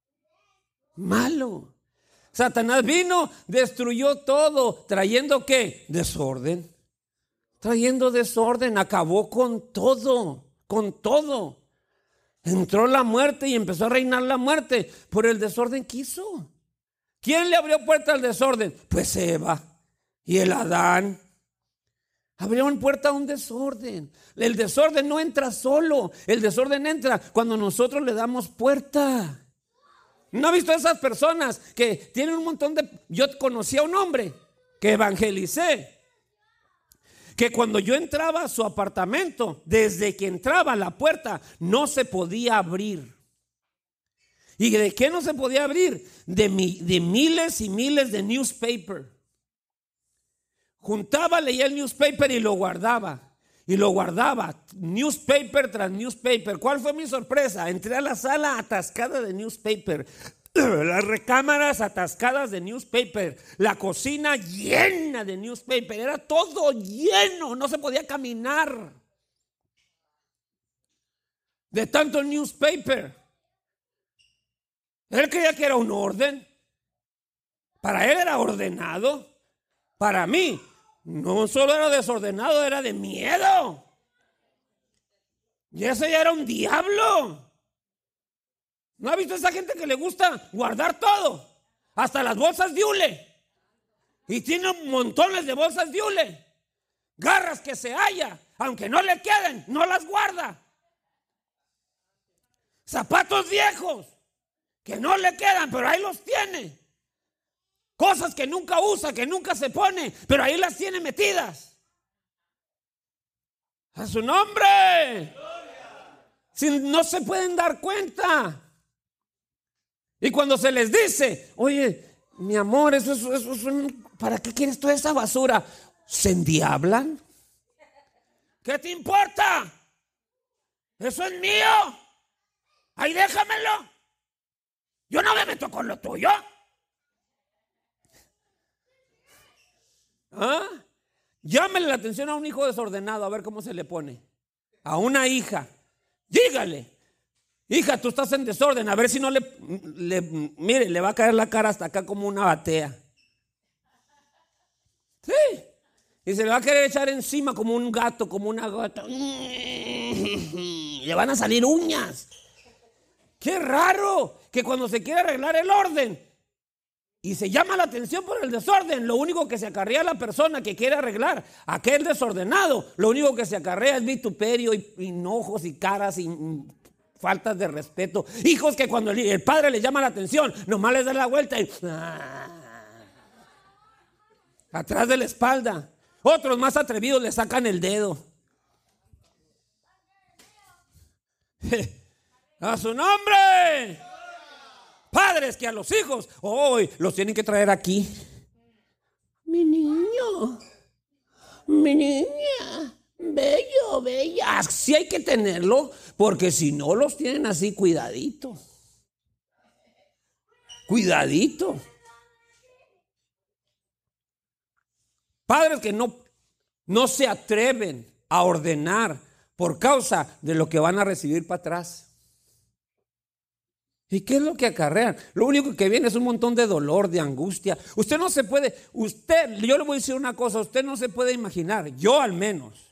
malo. Satanás vino, destruyó todo, trayendo ¿qué? Desorden. Trayendo desorden, acabó con todo, con todo. Entró la muerte y empezó a reinar la muerte por el desorden que hizo. ¿Quién le abrió puerta al desorden? Pues Eva y el Adán. Abrieron puerta a un desorden. El desorden no entra solo, el desorden entra cuando nosotros le damos puerta. ¿No ha visto esas personas que tienen un montón de... Yo conocí a un hombre que evangelicé, que cuando yo entraba a su apartamento, desde que entraba a la puerta, no se podía abrir. ¿Y de qué no se podía abrir? De, mi, de miles y miles de newspaper. Juntaba, leía el newspaper y lo guardaba. Y lo guardaba, newspaper tras newspaper. ¿Cuál fue mi sorpresa? Entré a la sala atascada de newspaper, las recámaras atascadas de newspaper, la cocina llena de newspaper, era todo lleno, no se podía caminar de tanto newspaper. Él creía que era un orden, para él era ordenado, para mí no solo era desordenado, era de miedo. Y ese ya era un diablo. ¿No ha visto esa gente que le gusta guardar todo? Hasta las bolsas de hule. Y tiene montones de bolsas de hule. Garras que se halla, aunque no le queden, no las guarda. Zapatos viejos que no le quedan, pero ahí los tiene. Cosas que nunca usa, que nunca se pone, pero ahí las tiene metidas. A su nombre. Si no se pueden dar cuenta. Y cuando se les dice, oye, mi amor, eso, eso, eso, eso, ¿para qué quieres toda esa basura? Se endiablan. ¿Qué te importa? Eso es mío. Ahí déjamelo. Yo no me meto con lo tuyo. ¿Ah? Llámele la atención a un hijo desordenado, a ver cómo se le pone. A una hija, dígale, hija, tú estás en desorden, a ver si no le, le mire, le va a caer la cara hasta acá como una batea. Sí, y se le va a querer echar encima como un gato, como una gata. Le van a salir uñas. Qué raro que cuando se quiere arreglar el orden y se llama la atención por el desorden, lo único que se acarrea la persona que quiere arreglar aquel desordenado, lo único que se acarrea es vituperio y enojos y caras y faltas de respeto. Hijos que cuando el, el padre le llama la atención, nomás les da la vuelta y ah, atrás de la espalda. Otros más atrevidos le sacan el dedo. A su nombre. Padres que a los hijos hoy los tienen que traer aquí. Mi niño, mi niña, bello, bella. Así hay que tenerlo, porque si no los tienen así, cuidadito. Cuidadito. Padres que no, no se atreven a ordenar por causa de lo que van a recibir para atrás. ¿Y qué es lo que acarrean? Lo único que viene es un montón de dolor, de angustia. Usted no se puede, usted, yo le voy a decir una cosa, usted no se puede imaginar, yo al menos,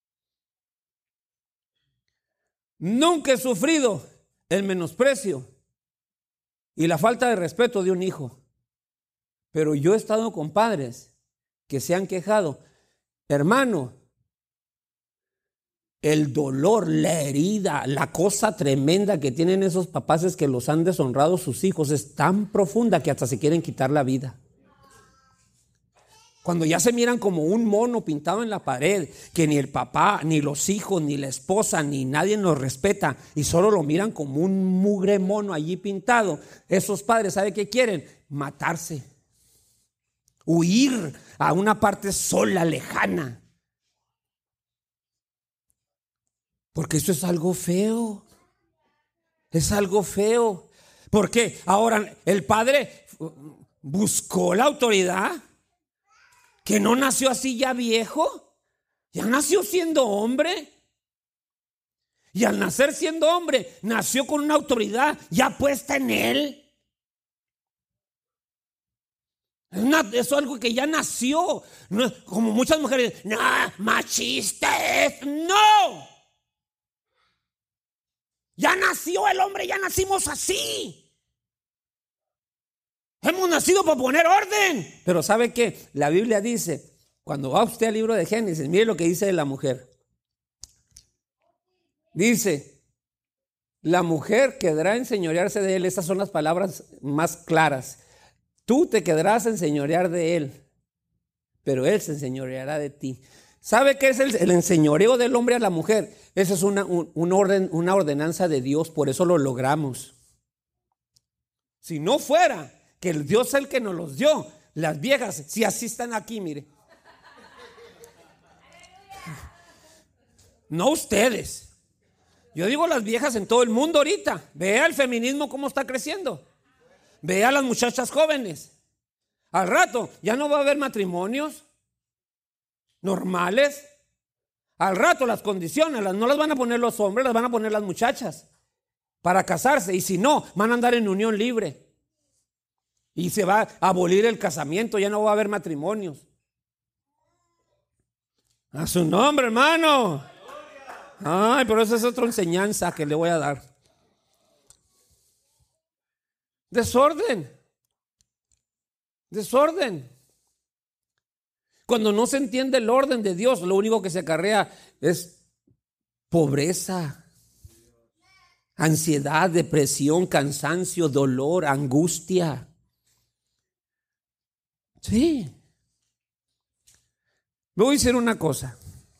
nunca he sufrido el menosprecio y la falta de respeto de un hijo. Pero yo he estado con padres que se han quejado, hermano, el dolor, la herida, la cosa tremenda que tienen esos papás es que los han deshonrado sus hijos, es tan profunda que hasta se quieren quitar la vida. Cuando ya se miran como un mono pintado en la pared, que ni el papá, ni los hijos, ni la esposa, ni nadie los respeta y solo lo miran como un mugre mono allí pintado, esos padres, ¿sabe qué quieren? Matarse, huir a una parte sola, lejana. Porque eso es algo feo, es algo feo. ¿Por qué? Ahora el padre buscó la autoridad, que no nació así ya viejo, ya nació siendo hombre. Y al nacer siendo hombre, nació con una autoridad ya puesta en él. Una, eso es algo que ya nació. No, como muchas mujeres, no, machista es. No. Ya nació el hombre, ya nacimos así. Hemos nacido para poner orden. Pero ¿sabe qué? La Biblia dice, cuando va usted al libro de Génesis, mire lo que dice de la mujer. Dice, la mujer quedará a enseñorearse de él. Estas son las palabras más claras. Tú te quedarás a enseñorear de él, pero él se enseñoreará de ti. ¿Sabe qué es el, el enseñoreo del hombre a la mujer? Esa es una, un, un orden, una ordenanza de Dios, por eso lo logramos. Si no fuera que el Dios es el que nos los dio, las viejas, si así están aquí, mire. No ustedes. Yo digo las viejas en todo el mundo ahorita. Vea el feminismo cómo está creciendo. Vea a las muchachas jóvenes. Al rato ya no va a haber matrimonios normales. Al rato las condiciones las, no las van a poner los hombres, las van a poner las muchachas para casarse. Y si no, van a andar en unión libre. Y se va a abolir el casamiento, ya no va a haber matrimonios. A su nombre, hermano. Ay, pero esa es otra enseñanza que le voy a dar. Desorden. Desorden. Cuando no se entiende el orden de Dios, lo único que se acarrea es pobreza, ansiedad, depresión, cansancio, dolor, angustia. Sí. Voy a decir una cosa.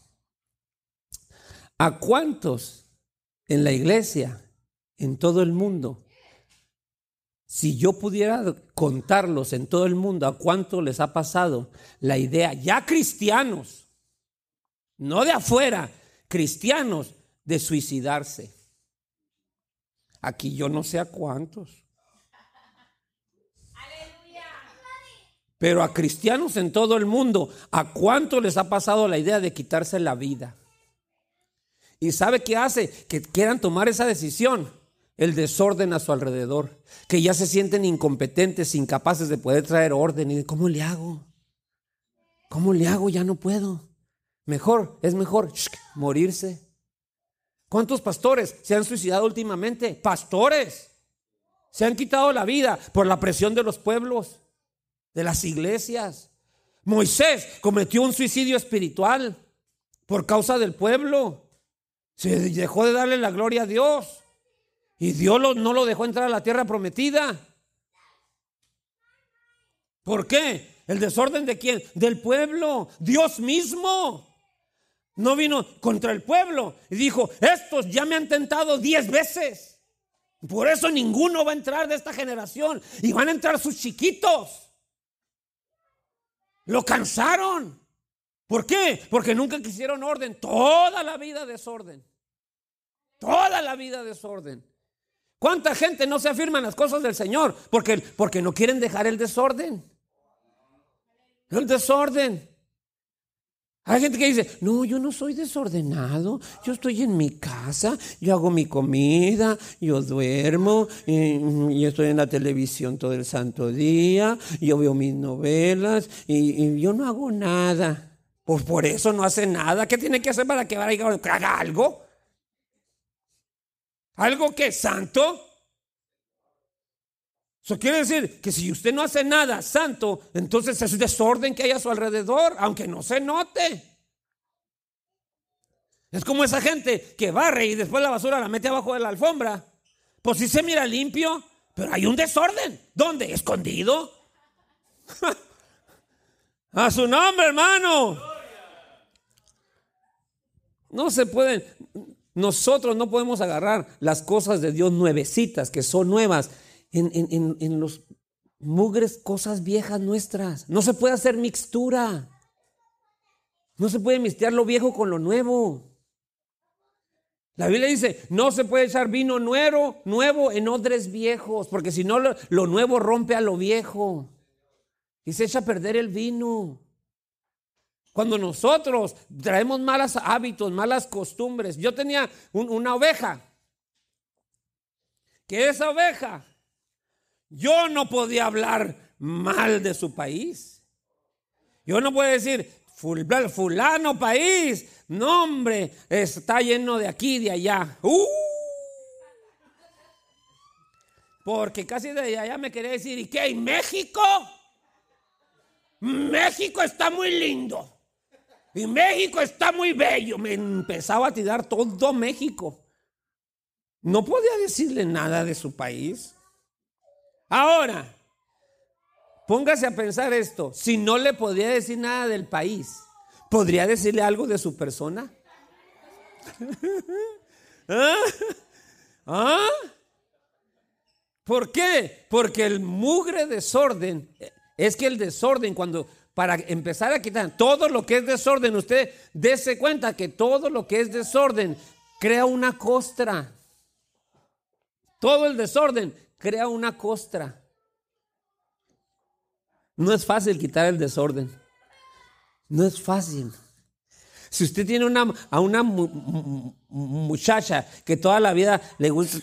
¿A cuántos en la iglesia, en todo el mundo, si yo pudiera contarlos en todo el mundo, a cuánto les ha pasado la idea, ya cristianos, no de afuera, cristianos, de suicidarse? Aquí yo no sé a cuántos. Pero a cristianos en todo el mundo, ¿a cuánto les ha pasado la idea de quitarse la vida? ¿Y sabe qué hace? Que quieran tomar esa decisión. El desorden a su alrededor. Que ya se sienten incompetentes, incapaces de poder traer orden. ¿Y cómo le hago? ¿Cómo le hago? Ya no puedo. Mejor, es mejor shh, morirse. ¿Cuántos pastores se han suicidado últimamente? Pastores. Se han quitado la vida por la presión de los pueblos, de las iglesias. Moisés cometió un suicidio espiritual por causa del pueblo. Se dejó de darle la gloria a Dios y Dios lo, no lo dejó entrar a la tierra prometida. ¿Por qué? ¿El desorden de quién? Del pueblo. Dios mismo no vino contra el pueblo y dijo, estos ya me han tentado diez veces, por eso ninguno va a entrar de esta generación, y van a entrar sus chiquitos. Lo cansaron. ¿Por qué? Porque nunca quisieron orden. Toda la vida desorden. Toda la vida desorden. ¿Cuánta gente no se afirma en las cosas del Señor? Porque, porque no quieren dejar el desorden. El desorden. Hay gente que dice, no, yo no soy desordenado, yo estoy en mi casa, yo hago mi comida, yo duermo, y, yo estoy en la televisión todo el santo día, yo veo mis novelas y, y yo no hago nada. Pues por eso no hace nada. ¿Qué tiene que hacer para que haga algo? ¿Algo que es santo? Eso quiere decir que si usted no hace nada santo, entonces es desorden que hay a su alrededor, aunque no se note. Es como esa gente que barre y después la basura la mete abajo de la alfombra. Pues sí se mira limpio, pero hay un desorden. ¿Dónde? ¿Escondido? A su nombre, hermano. No se pueden, nosotros no podemos agarrar las cosas de Dios nuevecitas, que son nuevas, En, en, en los mugres cosas viejas nuestras. No se puede hacer mixtura. No se puede mezclar lo viejo con lo nuevo. La Biblia dice, no se puede echar vino nuevo, nuevo en odres viejos, porque si no lo, lo nuevo rompe a lo viejo y se echa a perder el vino. Cuando nosotros traemos malos hábitos, malas costumbres. Yo tenía un, una oveja, que esa oveja, yo no podía hablar mal de su país. Yo no puedo decir, fulano país, no hombre, está lleno de aquí y de allá. Uh, porque casi de allá me quería decir, ¿y qué? ¿Y México? México está muy lindo. Y México está muy bello. Me empezaba a tirar todo México. No podía decirle nada de su país. Ahora, póngase a pensar esto. Si no le podía decir nada del país, ¿podría decirle algo de su persona? ¿Ah? ¿Ah? ¿Por qué? Porque el mugre desorden, es que el desorden cuando... Para empezar a quitar todo lo que es desorden, usted dése cuenta que todo lo que es desorden crea una costra. Todo el desorden crea una costra. No es fácil quitar el desorden. No es fácil. Si usted tiene una, a una mu, mu, muchacha que toda la vida le gusta,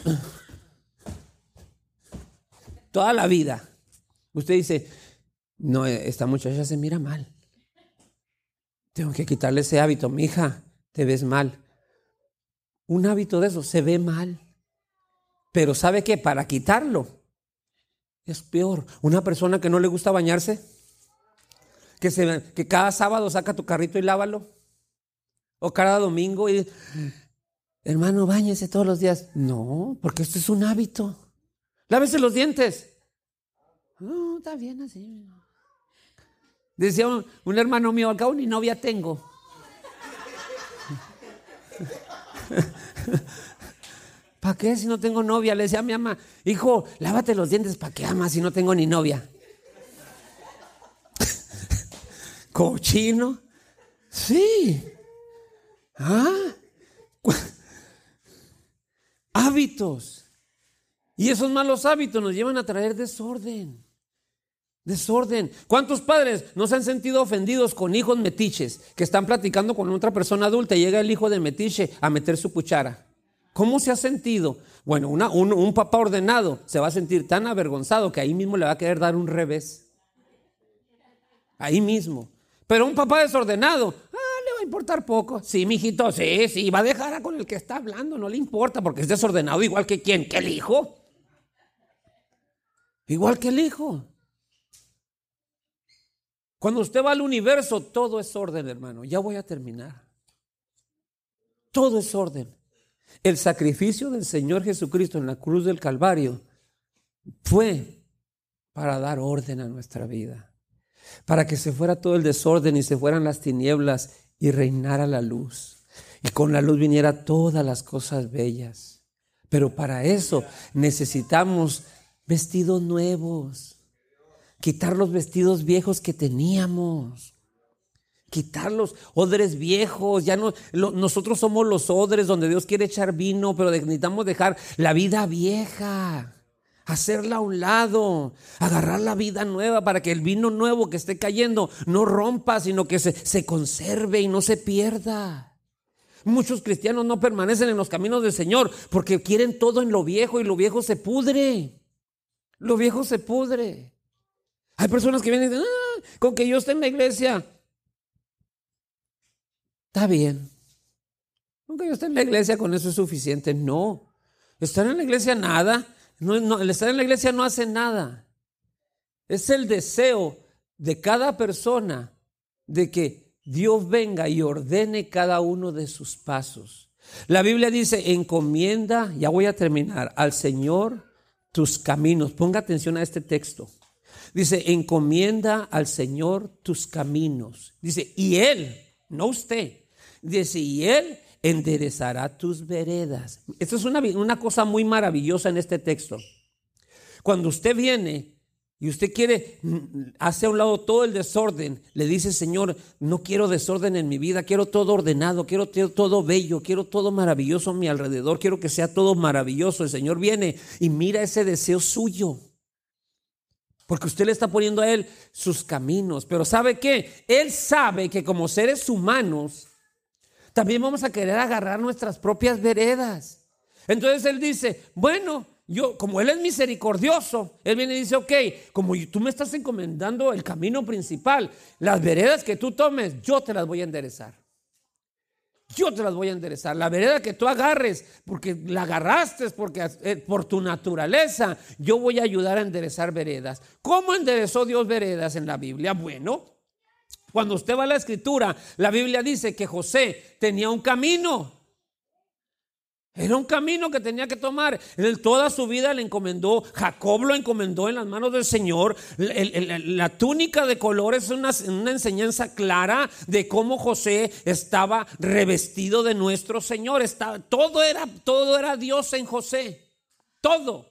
toda la vida, usted dice, no, esta muchacha se mira mal. Tengo que quitarle ese hábito. Mija, te ves mal. Un hábito de eso se ve mal. Pero ¿sabe qué? Para quitarlo es peor. Una persona que no le gusta bañarse, que, se, que cada sábado saca tu carrito y lávalo. O cada domingo y, hermano, báñese todos los días. No, porque esto es un hábito. Lávese los dientes. No, está bien así. Decía un, un hermano mío, al cabo ni novia tengo. ¿Para qué si no tengo novia? Le decía a mi mamá, hijo, lávate los dientes, ¿para qué ama si no tengo ni novia? ¿Cochino? Sí. ¿Ah? Hábitos. Y esos malos hábitos nos llevan a traer desorden. Desorden. ¿Cuántos padres no se han sentido ofendidos con hijos metiches que están platicando con otra persona adulta y llega el hijo de metiche a meter su cuchara? ¿Cómo se ha sentido? Bueno, una, un, un papá ordenado se va a sentir tan avergonzado que ahí mismo le va a querer dar un revés. Ahí mismo. Pero un papá desordenado, ah, le va a importar poco. Sí, mijito, sí, sí, va a dejar a con el que está hablando, no le importa porque es desordenado igual que quién, que el hijo. Igual que el hijo. Cuando usted va al universo, todo es orden, hermano. Ya voy a terminar. Todo es orden. El sacrificio del Señor Jesucristo en la cruz del Calvario fue para dar orden a nuestra vida, para que se fuera todo el desorden y se fueran las tinieblas y reinara la luz. Y con la luz viniera todas las cosas bellas. Pero para eso necesitamos vestidos nuevos. Quitar los vestidos viejos que teníamos. Quitar los odres viejos. Ya no, lo, nosotros somos los odres donde Dios quiere echar vino, pero necesitamos dejar la vida vieja, hacerla a un lado, agarrar la vida nueva para que el vino nuevo que esté cayendo no rompa, sino que se, se conserve y no se pierda. Muchos cristianos no permanecen en los caminos del Señor porque quieren todo en lo viejo y lo viejo se pudre. Lo viejo se pudre. Hay personas que vienen y dicen, ah, con que yo esté en la iglesia, está bien. Con que yo esté en la iglesia, con eso es suficiente. No, estar en la iglesia nada. No, no, el estar en la iglesia no hace nada. Es el deseo de cada persona de que Dios venga y ordene cada uno de sus pasos. La Biblia dice, encomienda, ya voy a terminar, al Señor tus caminos. Ponga atención a este texto. Dice, encomienda al Señor tus caminos. Dice, y Él, no usted. Dice, y Él enderezará tus veredas. Esto es una, una cosa muy maravillosa en este texto. Cuando usted viene y usted quiere, hace a un lado todo el desorden, le dice: Señor, no quiero desorden en mi vida, quiero todo ordenado, quiero todo bello, quiero todo maravilloso a mi alrededor, quiero que sea todo maravilloso. El Señor viene y mira ese deseo suyo, porque usted le está poniendo a Él sus caminos. Pero ¿sabe qué? Él sabe que como seres humanos también vamos a querer agarrar nuestras propias veredas. Entonces Él dice: bueno, yo, como Él es misericordioso, Él viene y dice: ok, como tú me estás encomendando el camino principal, las veredas que tú tomes, yo te las voy a enderezar. Yo te las voy a enderezar. La vereda que tú agarres, porque la agarraste, porque eh, por tu naturaleza, yo voy a ayudar a enderezar veredas. ¿Cómo enderezó Dios veredas en la Biblia? Bueno, cuando usted va a la escritura, la Biblia dice que José tenía un camino. Era un camino que tenía que tomar. Él toda su vida le encomendó, Jacob lo encomendó en las manos del Señor. El, el, la túnica de colores es una, una enseñanza clara de cómo José estaba revestido de nuestro Señor. Estaba, todo, era, todo era Dios en José. Todo.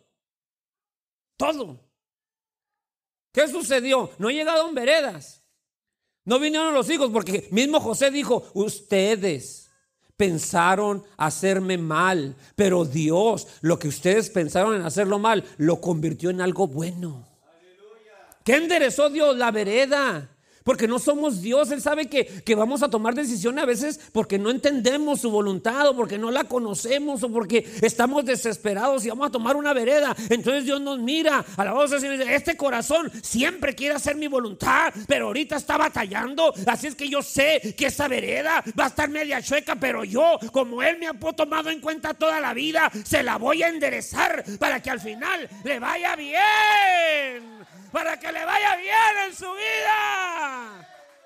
Todo. ¿Qué sucedió? No llegaron veredas. No vinieron los hijos, porque mismo José dijo: ustedes pensaron hacerme mal, pero Dios, lo que ustedes pensaron en hacerlo mal, lo convirtió en algo bueno. ¿Qué enderezó Dios? La vereda. Porque no somos Dios. Él sabe que, que vamos a tomar decisiones a veces porque no entendemos su voluntad, o porque no la conocemos, o porque estamos desesperados y vamos a tomar una vereda. Entonces Dios nos mira a la voz del Señor y dice: este corazón siempre quiere hacer mi voluntad, pero ahorita está batallando. Así es que yo sé que esa vereda va a estar media chueca, pero yo, como Él me ha tomado en cuenta toda la vida, se la voy a enderezar para que al final le vaya bien. Para que le vaya bien en su vida.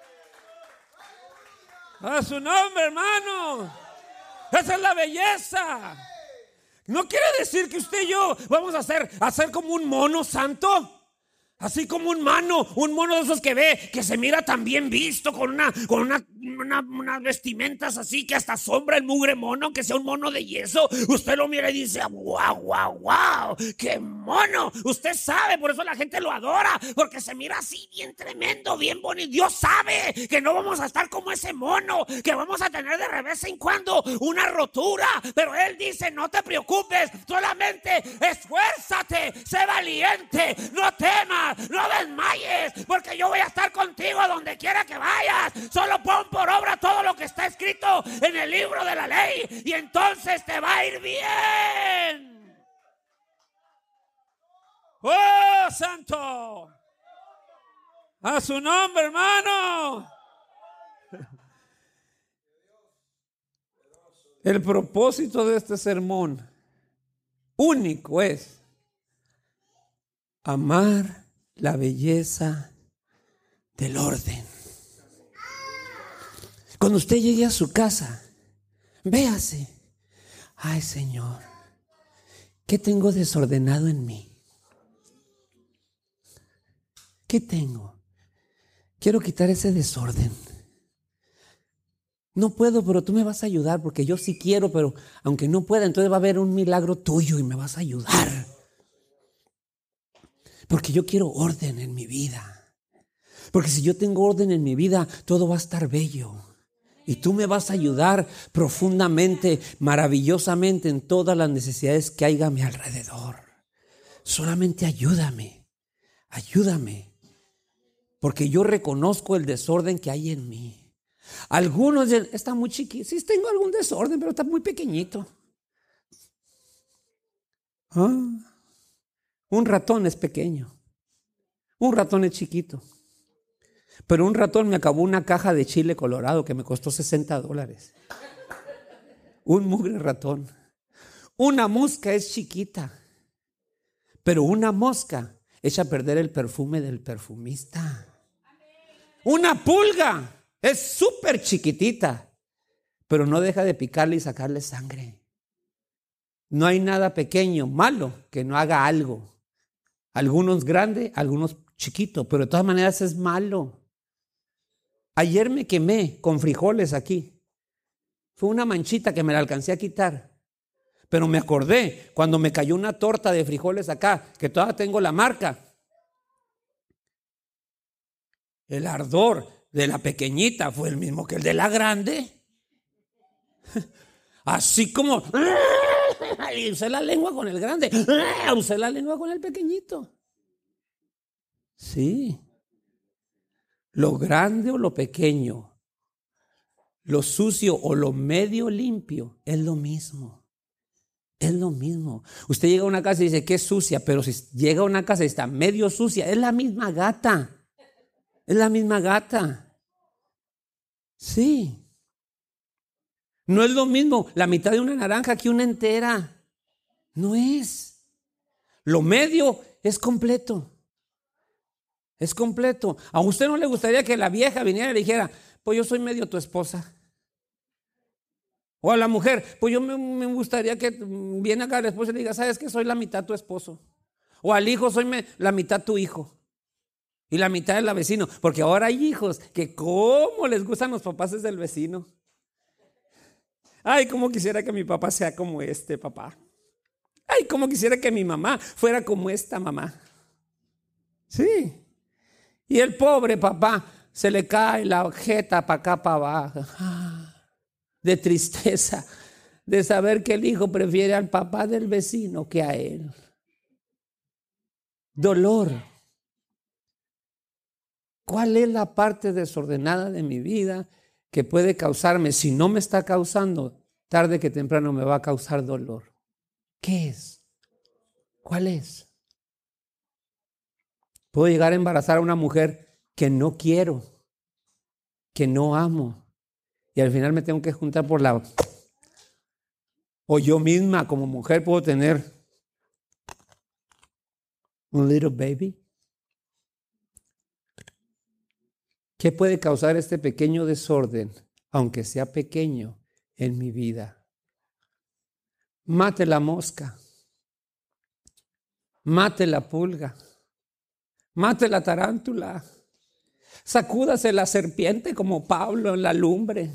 A su nombre, hermano. Esa es la belleza. No quiere decir que usted y yo vamos a hacer, a hacer como un mono santo. Así como un mono, un mono de esos que ve, que se mira tan bien visto, con una, con una, una, unas vestimentas así que hasta sombra el mugre mono, que sea un mono de yeso. Usted lo mira y dice: wow, wow, wow, qué mono. Usted sabe, por eso la gente lo adora, porque se mira así bien tremendo, bien bonito. Dios sabe que no vamos a estar como ese mono, que vamos a tener de vez en cuando una rotura, pero Él dice: no te preocupes, solamente esfuérzate, sé valiente, no temas, no desmayes, porque yo voy a estar contigo a donde quiera que vayas. Solo pon por obra todo lo que está escrito en el libro de la ley y entonces te va a ir bien. ¡Oh, santo! A su nombre, hermano. El propósito de este sermón único es amar la belleza del orden. Cuando usted llegue a su casa, véase: ay, Señor, ¿qué tengo desordenado en mí? ¿Qué tengo? Quiero quitar ese desorden. No puedo, pero tú me vas a ayudar, porque yo sí quiero, pero aunque no pueda, entonces va a haber un milagro tuyo y me vas a ayudar. Porque yo quiero orden en mi vida. Porque si yo tengo orden en mi vida, todo va a estar bello. Y tú me vas a ayudar profundamente, maravillosamente en todas las necesidades que haya a mi alrededor. Solamente ayúdame, ayúdame. Porque yo reconozco el desorden que hay en mí. Algunos dicen: está muy chiquito. Sí, tengo algún desorden, pero está muy pequeñito. ¿Ah? Un ratón es pequeño. Un ratón es chiquito. Pero un ratón me acabó una caja de chile colorado que me costó sesenta dólares. Un mugre ratón. Una mosca es chiquita, pero una mosca echa a perder el perfume del perfumista. Una pulga es súper chiquitita, pero no deja de picarle y sacarle sangre. No hay nada pequeño, malo, que no haga algo. Algunos grandes, algunos chiquitos, pero de todas maneras es malo. Ayer me quemé con frijoles aquí. Fue una manchita que me la alcancé a quitar. Pero me acordé cuando me cayó una torta de frijoles acá, que todavía tengo la marca. el ardor de la pequeñita fue el mismo que el de la grande. Así como y usé la lengua con el grande, usé la lengua con el pequeñito. Sí. Lo grande o lo pequeño, lo sucio o lo medio limpio, es lo mismo. Es lo mismo. Usted llega a una casa y dice que es sucia, pero si llega a una casa y está medio sucia, es la misma gata. Es la misma gata. Sí. No es lo mismo la mitad de una naranja que una entera. No es. Lo medio es completo. Es completo. ¿A usted no le gustaría que la vieja viniera y le dijera, pues yo soy medio tu esposa? O a la mujer, pues yo me, me gustaría que viene acá después y le diga, ¿sabes qué? Soy la mitad tu esposo. O al hijo, soy me, la mitad tu hijo. Y la mitad es la vecino. Porque ahora hay hijos que cómo les gustan los papás del vecino. Ay, cómo quisiera que mi papá sea como este papá. Ay, cómo quisiera que mi mamá fuera como esta mamá. Sí. Y el pobre papá se le cae la jeta para acá, para abajo. De tristeza, de saber que el hijo prefiere al papá del vecino que a él. Dolor. ¿Cuál es la parte desordenada de mi vida que puede causarme, si no me está causando, tarde que temprano me va a causar dolor? ¿Qué es? ¿Cuál es? Puedo llegar a embarazar a una mujer que no quiero, que no amo, y al final me tengo que juntar por la... O yo misma como mujer puedo tener un little baby. ¿Qué puede causar este pequeño desorden, aunque sea pequeño, en mi vida? Mate la mosca, mate la pulga, mate la tarántula, sacúdase la serpiente como Pablo en la lumbre.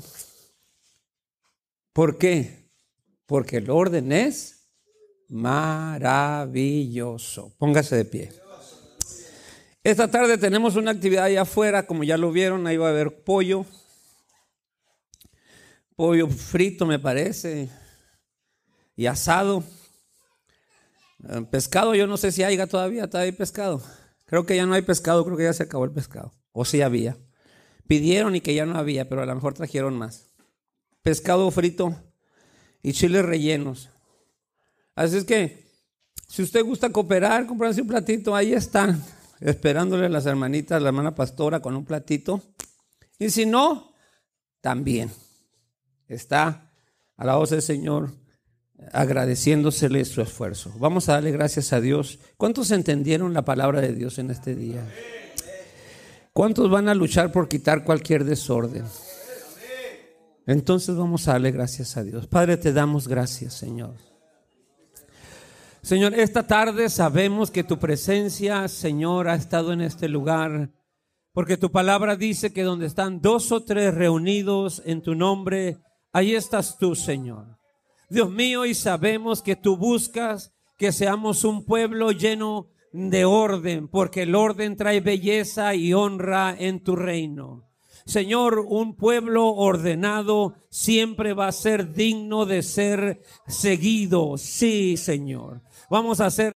¿Por qué? Porque el orden es maravilloso. Póngase de pie. Esta tarde tenemos una actividad allá afuera, como ya lo vieron, ahí va a haber pollo, pollo frito me parece, y asado. Pescado, yo no sé si haya todavía, todavía hay pescado. Creo que ya no hay pescado, creo que ya se acabó el pescado. O sí había. Pidieron y que ya no había, pero a lo mejor trajeron más. Pescado frito y chiles rellenos. Así es que, si usted gusta cooperar, comprarse un platito, ahí están, esperándole a las hermanitas, la hermana pastora con un platito. Y si no, también está a la voz del Señor, agradeciéndosele su esfuerzo. Vamos a darle gracias a Dios. ¿Cuántos entendieron la palabra de Dios en este día? ¿Cuántos van a luchar por quitar cualquier desorden? Entonces vamos a darle gracias a Dios. Padre, te damos gracias, Señor. Señor, esta tarde sabemos que tu presencia, Señor, ha estado en este lugar, porque tu palabra dice que donde están dos o tres reunidos en tu nombre, ahí estás tú, Señor. Dios mío, y sabemos que tú buscas que seamos un pueblo lleno de orden, porque el orden trae belleza y honra en tu reino. Señor, un pueblo ordenado siempre va a ser digno de ser seguido. Sí, Señor. Vamos a hacer